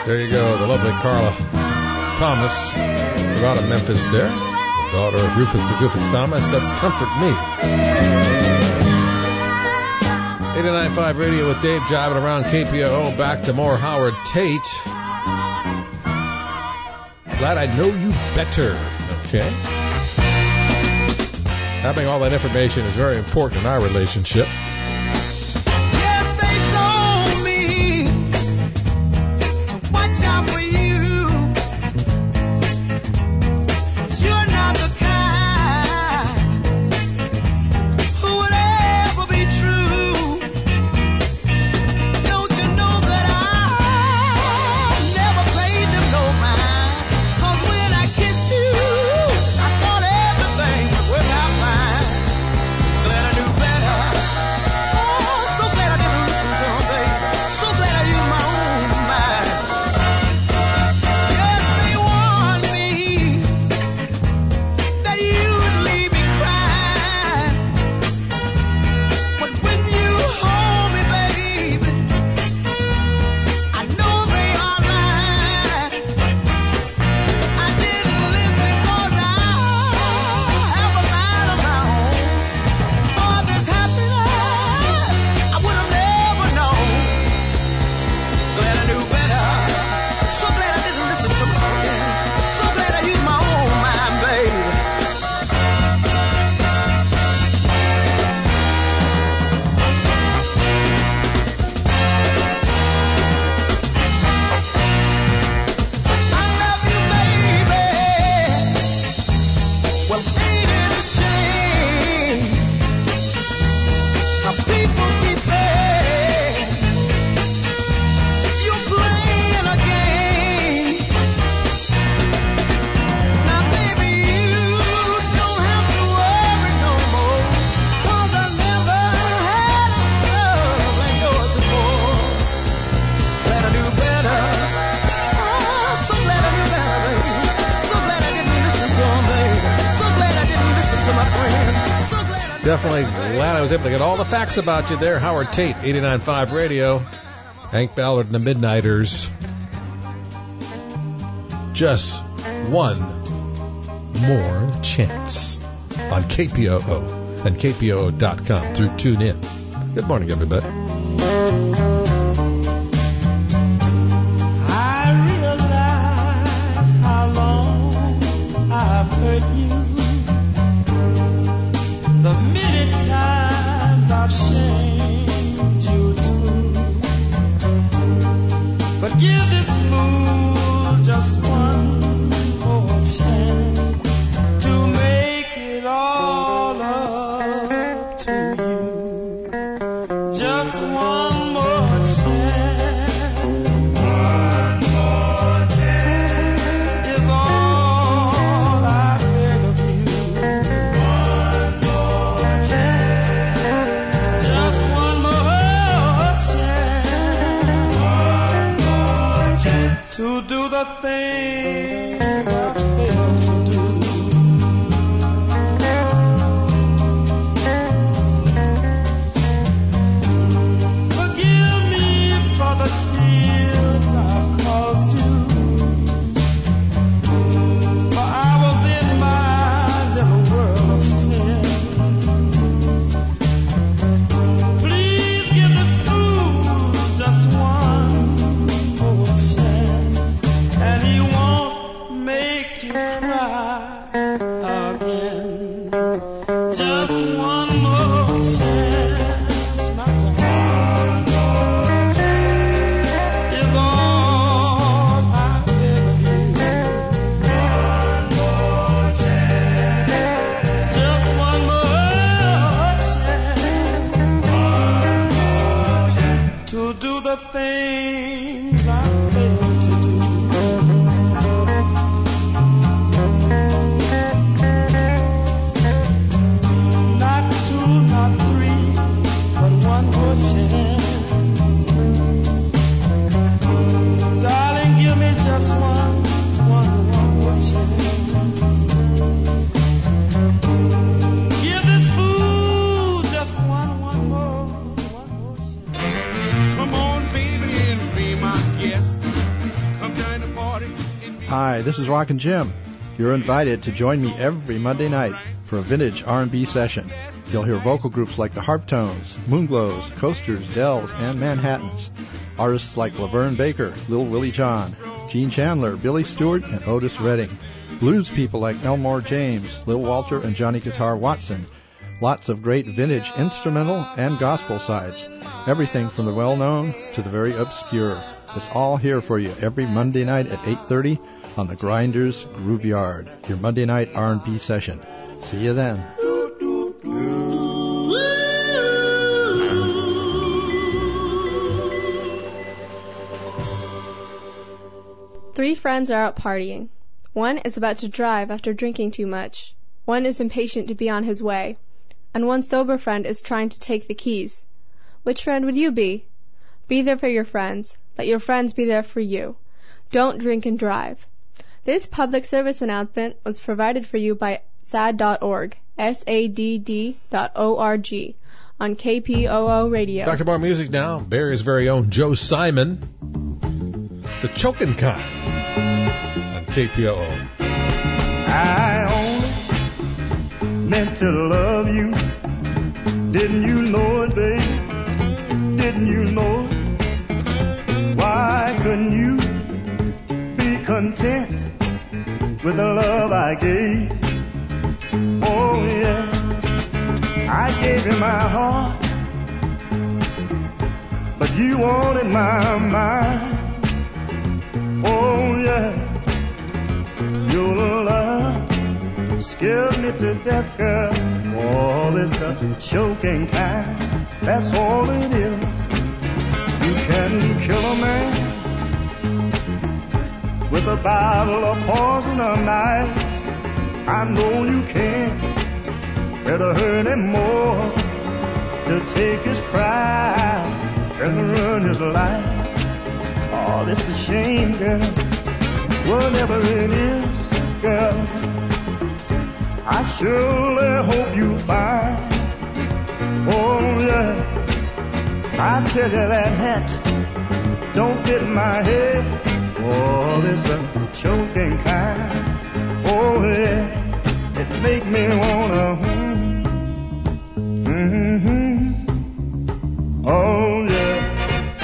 There you go, the lovely Carla Thomas, out of Memphis there. The daughter of Rufus the Goofus Thomas. That's Comfort Me. eighty-nine point five Radio with Dave jiving around K P O O. Back to more Howard Tate. Glad I know you better. Okay. Having all that information is very important in our relationship. Definitely glad I was able to get all the facts about you there. Howard Tate, eighty-nine point five Radio. Hank Ballard and the Midnighters. Just one more chance on K P O O and K P O O dot com through TuneIn. Good morning, everybody. I realize how long I've hurt you. The many times I've shamed you too. But give this fool just one more chance to make it all up to you. Just one more chance. One more chance is all I beg of you. To do the things I failed to do. Hi, this is Rockin' Jim. You're invited to join me every Monday night for a vintage R and B session. You'll hear vocal groups like the Harptones, Moonglows, Coasters, Dells, and Manhattans. Artists like Laverne Baker, Lil Willie John, Gene Chandler, Billy Stewart, and Otis Redding. Blues people like Elmore James, Lil Walter, and Johnny Guitar Watson. Lots of great vintage instrumental and gospel sides. Everything from the well-known to the very obscure. It's all here for you every Monday night at eight thirty on the Grinders Groove Yard, your Monday night R and B session. See you then. Three friends are out partying. One is about to drive after drinking too much. One is impatient to be on his way. And one sober friend is trying to take the keys. Which friend would you be? Be there for your friends. Let your friends be there for you. Don't drink and drive. This public service announcement was provided for you by S A D dot org, S A D D dot O R G, on K P O O Radio. Back to more music now. Barry's very own Joe Simon, The Chokin' Kind, on K P O O. I only meant to love you. Didn't you know it, babe? Didn't you know it? Why couldn't you be content with the love I gave? Oh yeah, I gave you my heart, but you wanted my mind. Oh yeah, your love scared me to death, girl. Oh, it's a choking kind, that's all it is. You can kill a man with a bottle of poison or knife. I know you can. Better hurt him more to take his pride and ruin his life. Oh, it's a shame, girl. Whatever it is, girl, I surely hope you find. Oh, yeah. I tell you that hat don't fit my head. Oh, it's a choking kind. Oh, yeah, it make me wanna. Mm-hmm. Oh, yeah.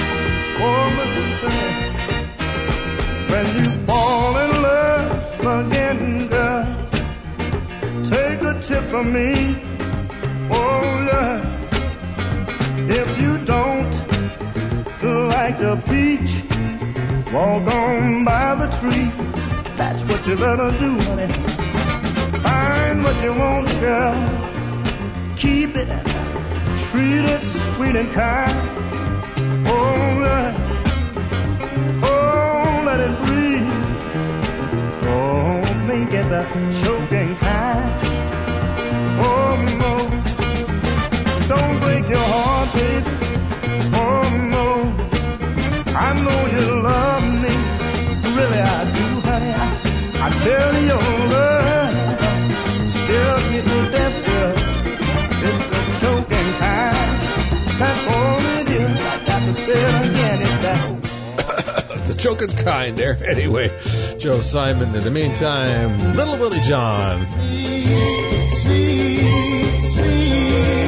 Oh, listen, when you fall in love again, girl, take a tip from me. Oh, yeah. If you don't like a peach, walk on by the tree. That's what you better do, honey. Find what you want, girl. Keep it, treat it sweet and kind. Oh, yeah. Oh, let it breathe. Oh, make it the choking kind. Oh, no. Don't break your heart, baby. Oh, no. I know you love me. Really, I do, honey. I, I tell you, your love scares me to death, girl. It's the choking kind. That's all it is. I got to say it again. It's that. The choking kind there. Anyway, Joe Simon. In the meantime, Little Willie John. Sweet, sweet, sweet.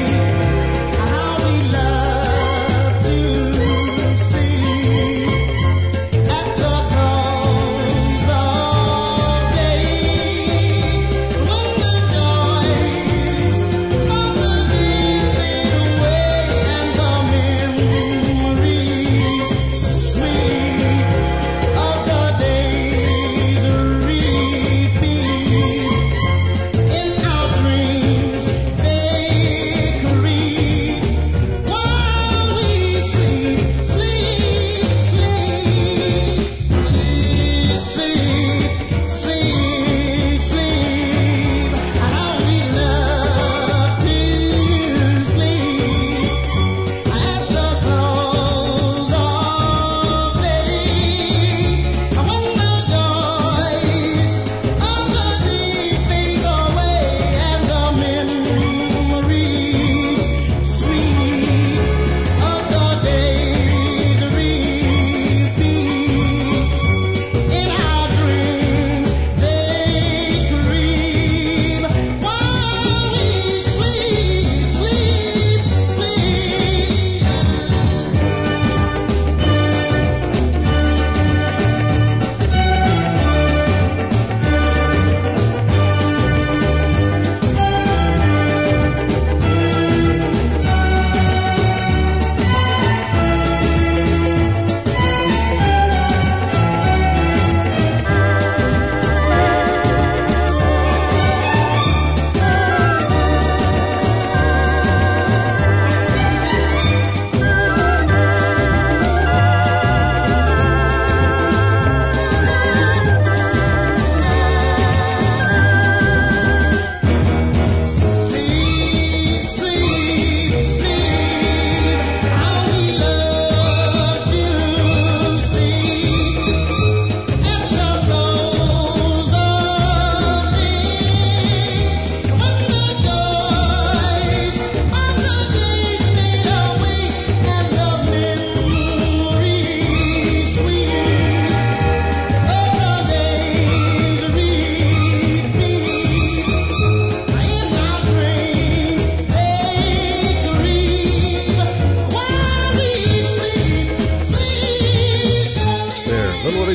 Dream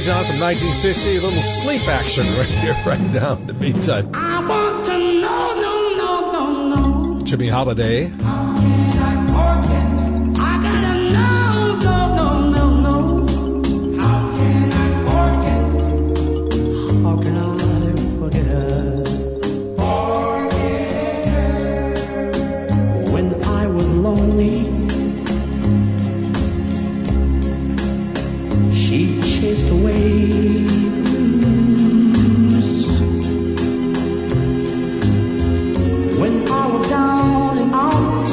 John from nineteen sixty. A little sleep action right here, right down in the meantime. I want to know, no, no, no, no. Jimmy Holiday. How can I forget? I gotta know, no, no, no, no. How can I forget? How can I forget her? Forget her. When I was lonely, she chased away. When I was down and out,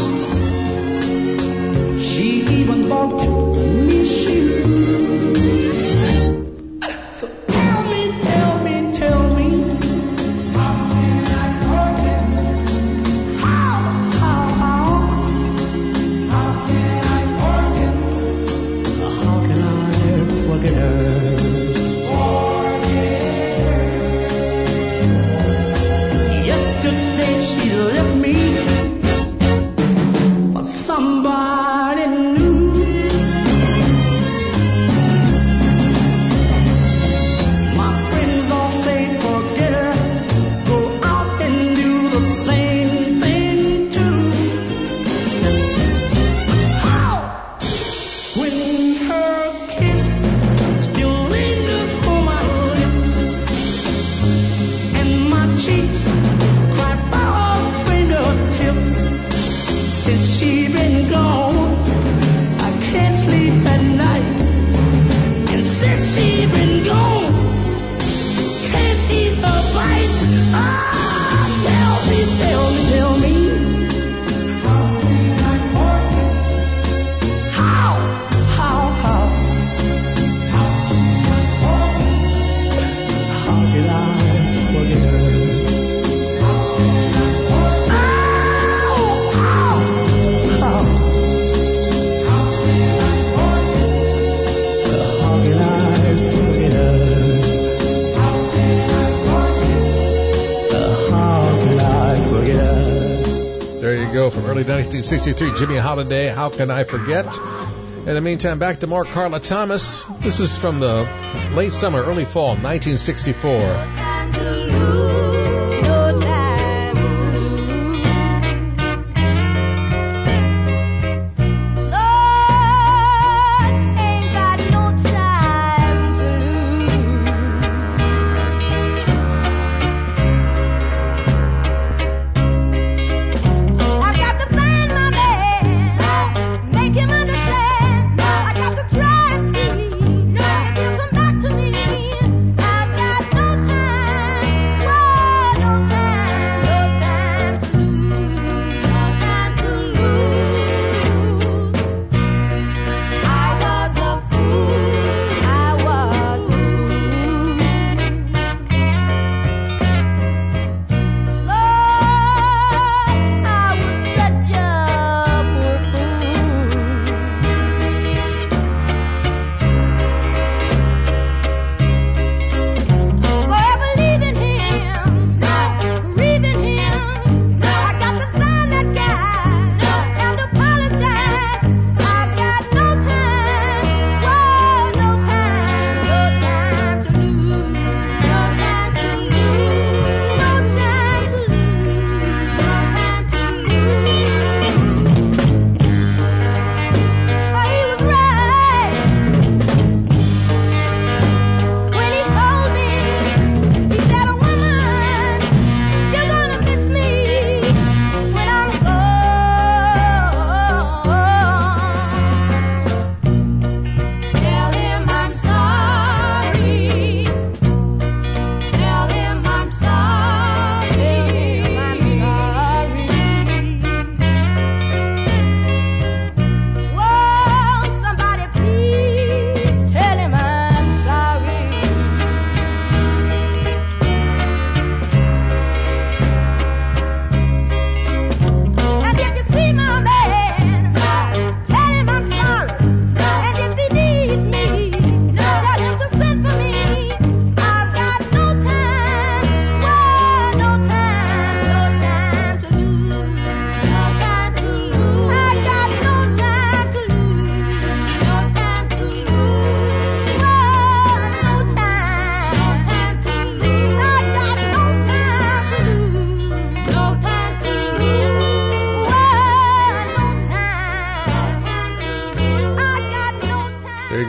she even bought me shoes. So tell me, tell me, tell me, how can I forget? How, how, how? How can I forget? How can I forget her? Yesterday she left me for somebody new. My friends all say forget her, go out and do the same thing too. How? When her kiss still lingers on my lips and my cheeks cry by her fingertips. Since she been gone, I can't sleep at night. And since she been gone, can't eat a bite. Ah, tell me, tell me, tell me, how can I forget? How, how, how? How can I forget her? There you go, from early nineteen sixty-three, Jimmy Holiday, How Can I Forget? In the meantime, back to more Carla Thomas. This is from the late summer, early fall, nineteen sixty-four. Try and see, no, you come back to me. I've got no time.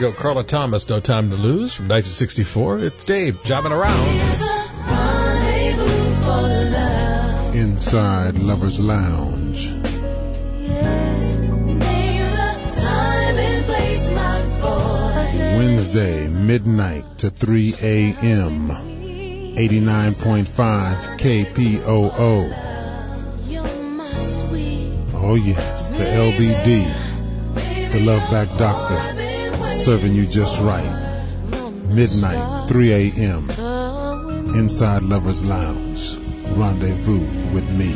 go Carla Thomas, No Time to Lose, from nineteen sixty-four. It's Dave, jobbing around. Inside Lover's Lounge. Wednesday, midnight to three a.m. eighty-nine point five K P O O. Oh yes, the L B D, the Love Back Doctor, serving you just right. Midnight, three a.m. Inside Lover's Lounge. Rendezvous with me.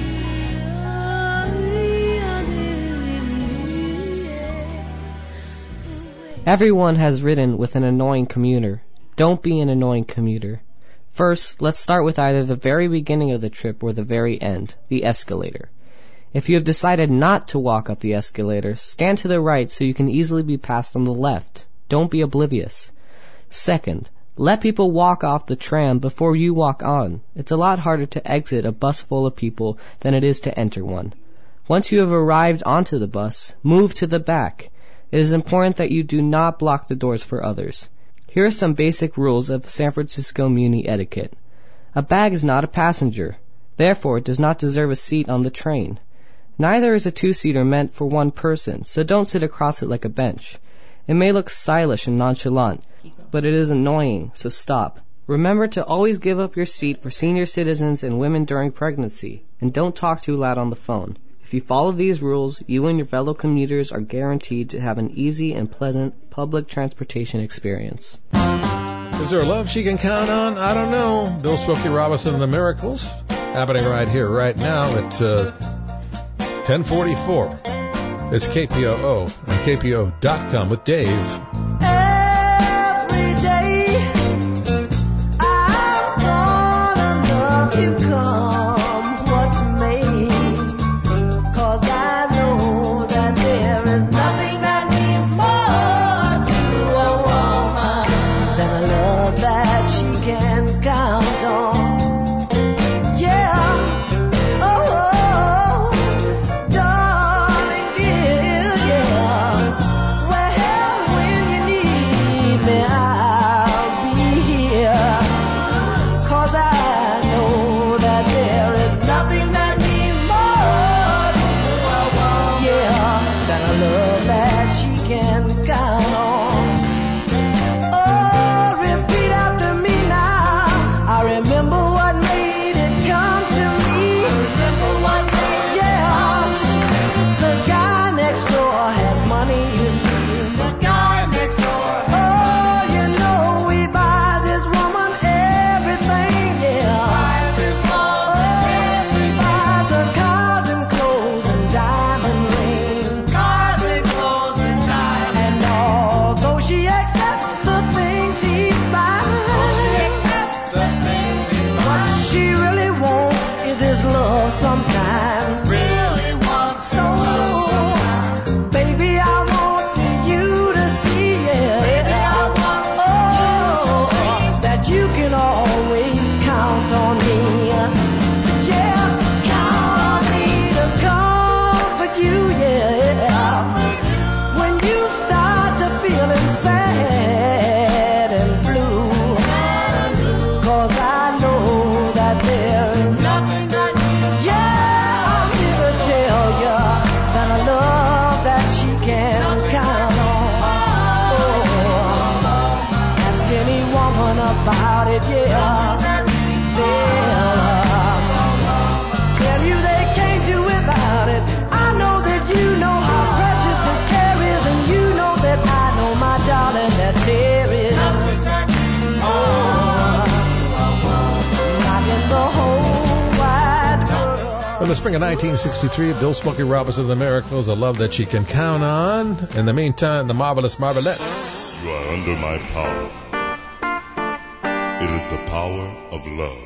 Everyone has ridden with an annoying commuter. Don't be an annoying commuter. First, let's start with either the very beginning of the trip or the very end, the escalator. If you have decided not to walk up the escalator, stand to the right so you can easily be passed on the left. Don't be oblivious. Second, let people walk off the tram before you walk on. It's a lot harder to exit a bus full of people than it is to enter one. Once you have arrived onto the bus, move to the back. It is important that you do not block the doors for others. Here are some basic rules of San Francisco Muni etiquette. A bag is not a passenger. Therefore, it does not deserve a seat on the train. Neither is a two-seater meant for one person, so don't sit across it like a bench. It may look stylish and nonchalant, but it is annoying, so stop. Remember to always give up your seat for senior citizens and women during pregnancy, and don't talk too loud on the phone. If you follow these rules, you and your fellow commuters are guaranteed to have an easy and pleasant public transportation experience. Is there a love she can count on? I don't know. Bill Smokey Robinson and the Miracles, happening right here, right now at uh, ten forty-four. It's K P O O and K P O dot com with Dave. Every day I'm gonna love you come what may, 'cause I know that there is nothing that means more to a woman than a love that she can count on. From the spring of nineteen sixty-three, Bill Smokey Robinson and the Miracles, a love that she can count on. In the meantime, the Marvelous Marvelettes. You are under my power. It is the power of love.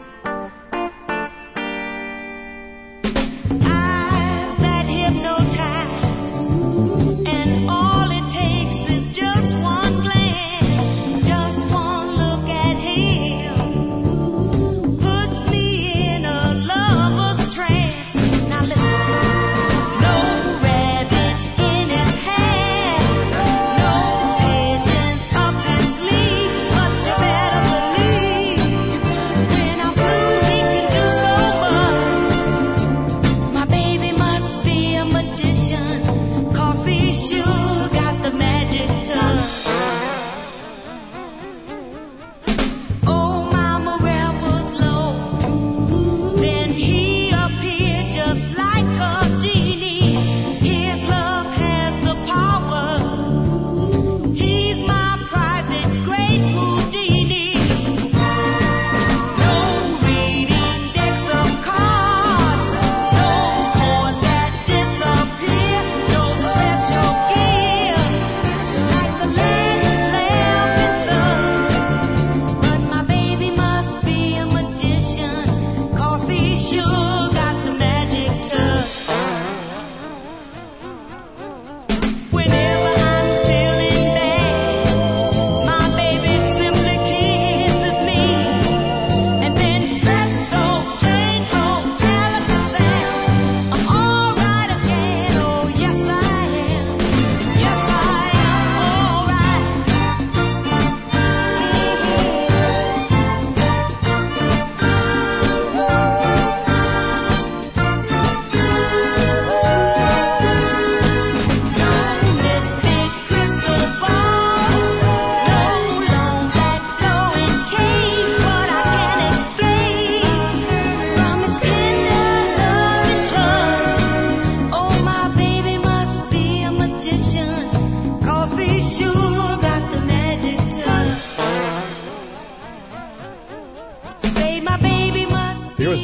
Eyes that hypnotize, and all it takes is just one glance, just one look at him, puts me in a lover's trance. Now listen, no rabbit in his hand, no pigeon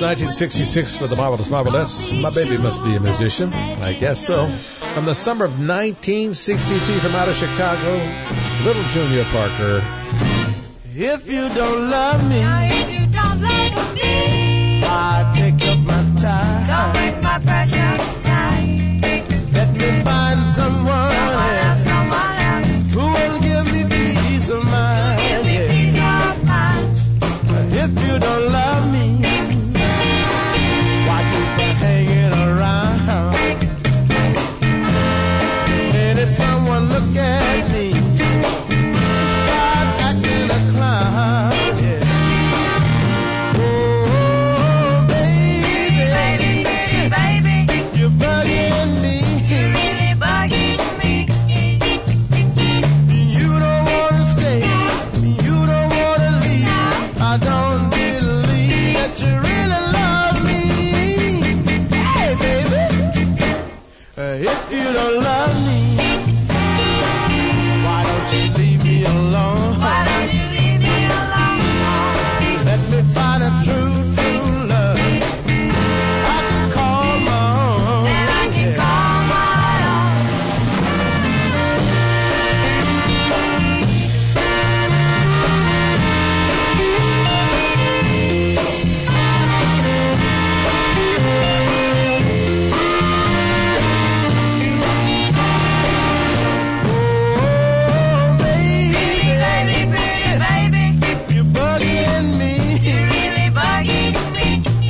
nineteen sixty-six for the Marvelous Marvelettes. My baby must be a musician. I guess so. From the summer of nineteen sixty-three from out of Chicago, Little Junior Parker. If you don't love me, Now if you don't love me, I take up my time. don't waste my precious time. Let me find someone, Someone else, someone else, who will give me peace of mind. give me Yeah. peace of mind. If you don't love me, why keep hanging around? And if someone look at me, start acting a clown. Yeah. Oh, baby, Baby, baby, baby, you're bugging me. you're really bugging me. You don't wanna stay, you don't wanna leave. I don't believe that you really love me. Hey, baby, uh, if you don't love me, why don't you leave me alone? Why don't you leave me alone? Let me find a true, true love I can call my own. Then I can Yeah. call my own. Oh, baby, Baby, baby, baby, you're bugging me. you're really bugging me.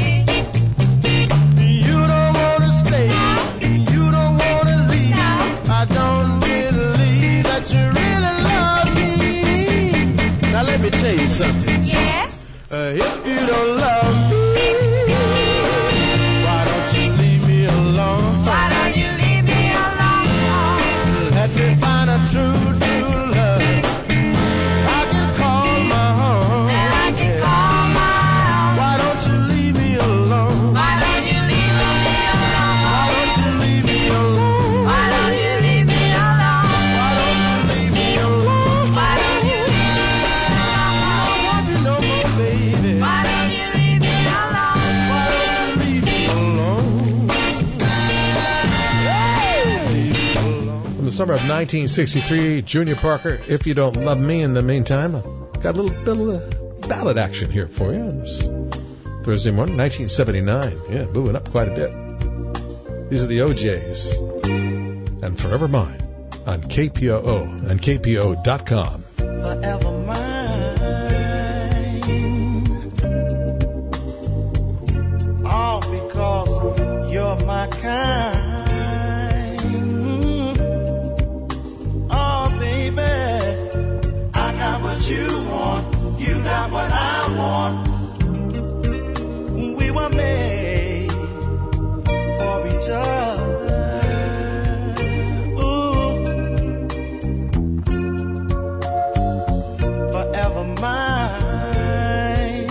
You don't wanna stay, you don't wanna leave. I don't believe that you really love me. Now let me tell you something. Yes, Uh, if you don't love me, why don't you leave me alone? why don't you leave me alone? Let me find a true, true love I can call my own. Then I can call my own. Why don't you leave me alone? Why don't you leave me alone? Why don't you leave me alone? Why don't you leave me alone? Why don't you leave me alone? Why don't you leave me I don't want you no more, baby. Why don't you leave me alone? Why don't you leave me alone? Leave me alone. From the summer of nineteen sixty-three, Junior Parker, If You Don't Love Me. In the meantime, I've got a little, little uh, ballad action here for you on this Thursday morning, nineteen seventy-nine. Yeah, moving up quite a bit. These are the O Js. And Forever Mine on K P O O and K P O dot com. Forever mine. All because you're my kind. Oh, baby, I got what you want. You got what I want. We were made for each other. Ooh. Forever mine.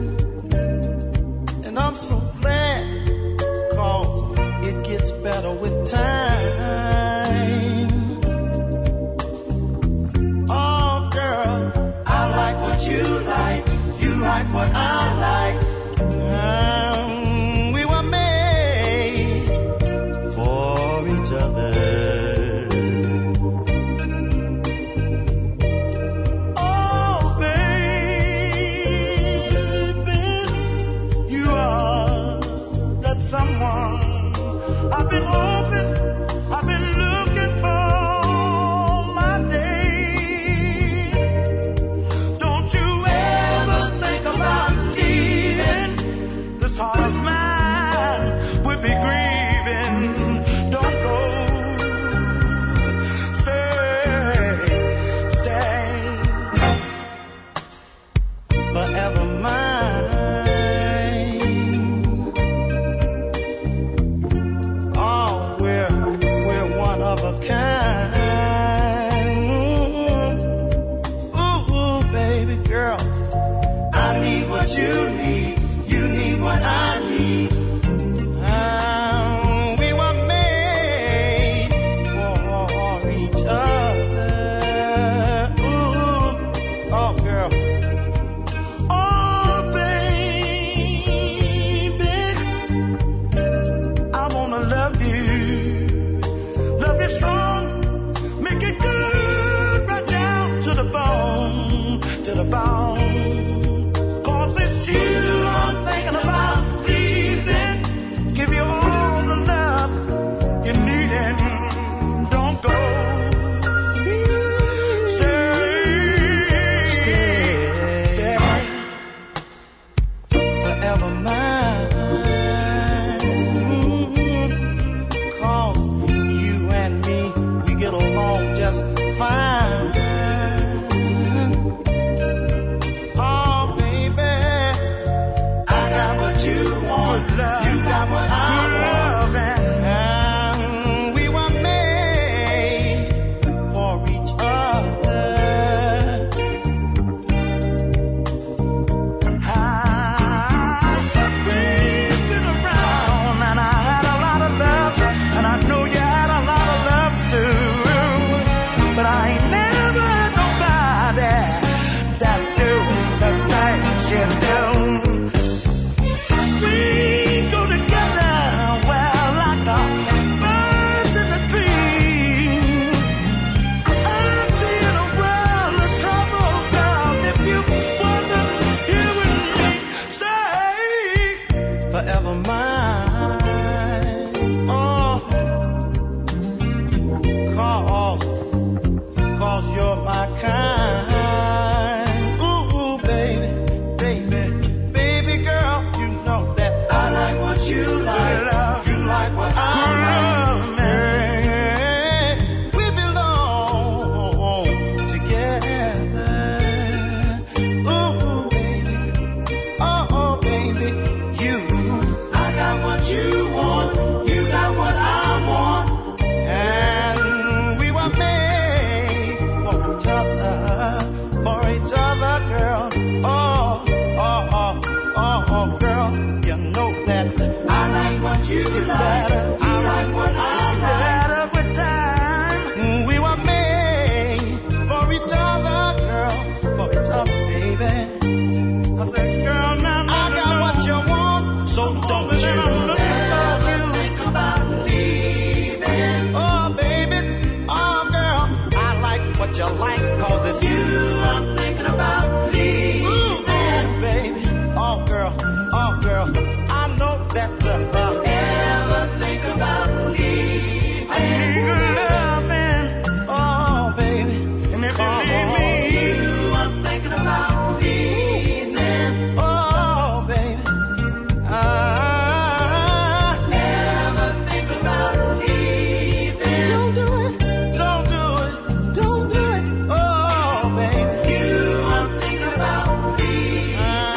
And I'm so glad, 'cause it gets better with time. Oh, girl, I like what you like. You like what I like. Um, we were made for each other. Oh, baby, you are that someone I've been hoping, I've been looking for all my days. Don't you ever think about leaving this heart of mine would be grieving. Don't go. Stay, stay. Forever mine. Oh, we're we're one of a kind. Ooh, ooh, baby girl, I need what you need. You need what I need. Um, we were made for each other. Ooh, oh girl. Oh, baby, it strong, make it good right down to the bone, to the bone. Cause it's you I'm thinking about pleasing, give you all the love you need and don't go. Fine. Oh, baby, I got what you want. Good love. You got what I want. And we were made for each other. I've been around and I had a lot of love, and I know you had a lot of loves too. But I ain't never had nobody that do the things you do. We go together well like the birds in the trees. I'd be in a world of trouble, girl, if you wasn't here with me. Stay forever mine. Oh, cause Cause you're my kind. Ooh, baby, baby, baby girl, you know that I like what you like. Love. You like what I like. Man, we belong together. Ooh, baby, oh, oh, baby, you. I got what you want. You got what I want. And we were made for each other, girl. Oh, oh, oh, oh, oh, girl. You know that I like what you like. Better. I like what I like. Better with time. We were made for each other, girl. For each other, baby. I said, girl, now, now I got now. What you want, so don't you ever think about leaving. Oh, baby, oh, girl, I like what you like, cause it's you I'm thinking about pleasing. Ooh, baby, oh girl, oh girl, I know that the uh, ever think about leaving. I need good loving, oh baby, and if you leave me, you I'm thinking about pleasing. Oh baby, I never think about leaving. Don't do it, don't do it, don't do it. Oh baby, you I'm thinking about pleasing.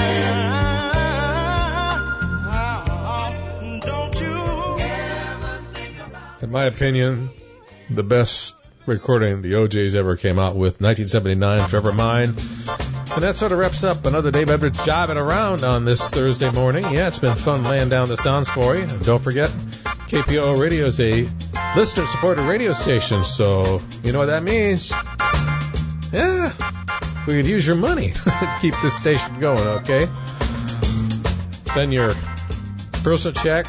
Don't you ever think about. In my opinion, the best recording the O Js ever came out with, nineteen seventy-nine, Forever Mine. And that sort of wraps up another Dave Edwards jiving around on this Thursday morning. Yeah, it's been fun laying down the sounds for you. And don't forget, K P O O Radio is a listener-supported radio station, so you know what that means. Yeah, we could use your money to keep this station going, okay? Send your personal check,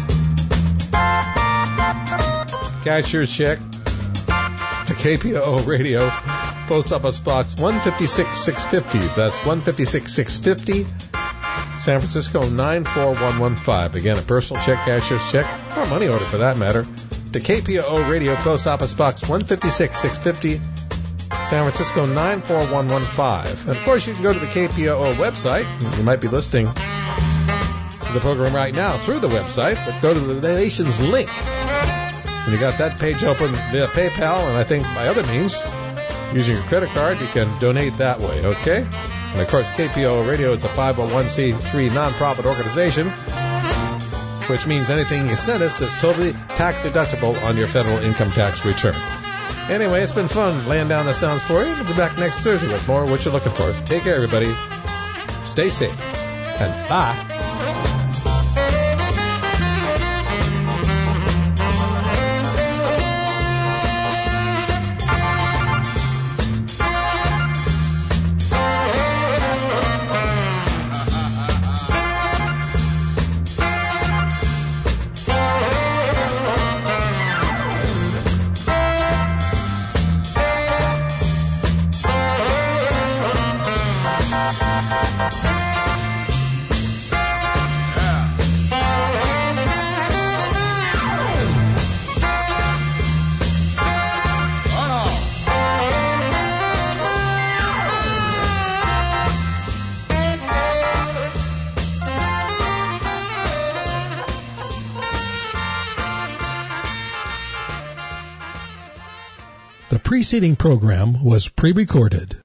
cashier's check to K P O O Radio, Post Office Box one fifty-six six fifty. That's one fifty-six six fifty, San Francisco nine four one one five. Again, a personal check, cashier's check, or a money order for that matter, to K P O O Radio, Post Office Box one fifty-six six fifty, San Francisco nine four one one five. And of course, you can go to the K P O O website. You might be listening to the program right now through the website, but go to the donations link. When you got that page open via PayPal, and I think by other means, using your credit card, you can donate that way, okay? And of course, K P O O Radio is a five oh one c three nonprofit organization, which means anything you send us is totally tax deductible on your federal income tax return. Anyway, it's been fun laying down the sounds for you. We'll be back next Thursday with more of what you're looking for. Take care, everybody. Stay safe. And bye. The preceding program was pre-recorded.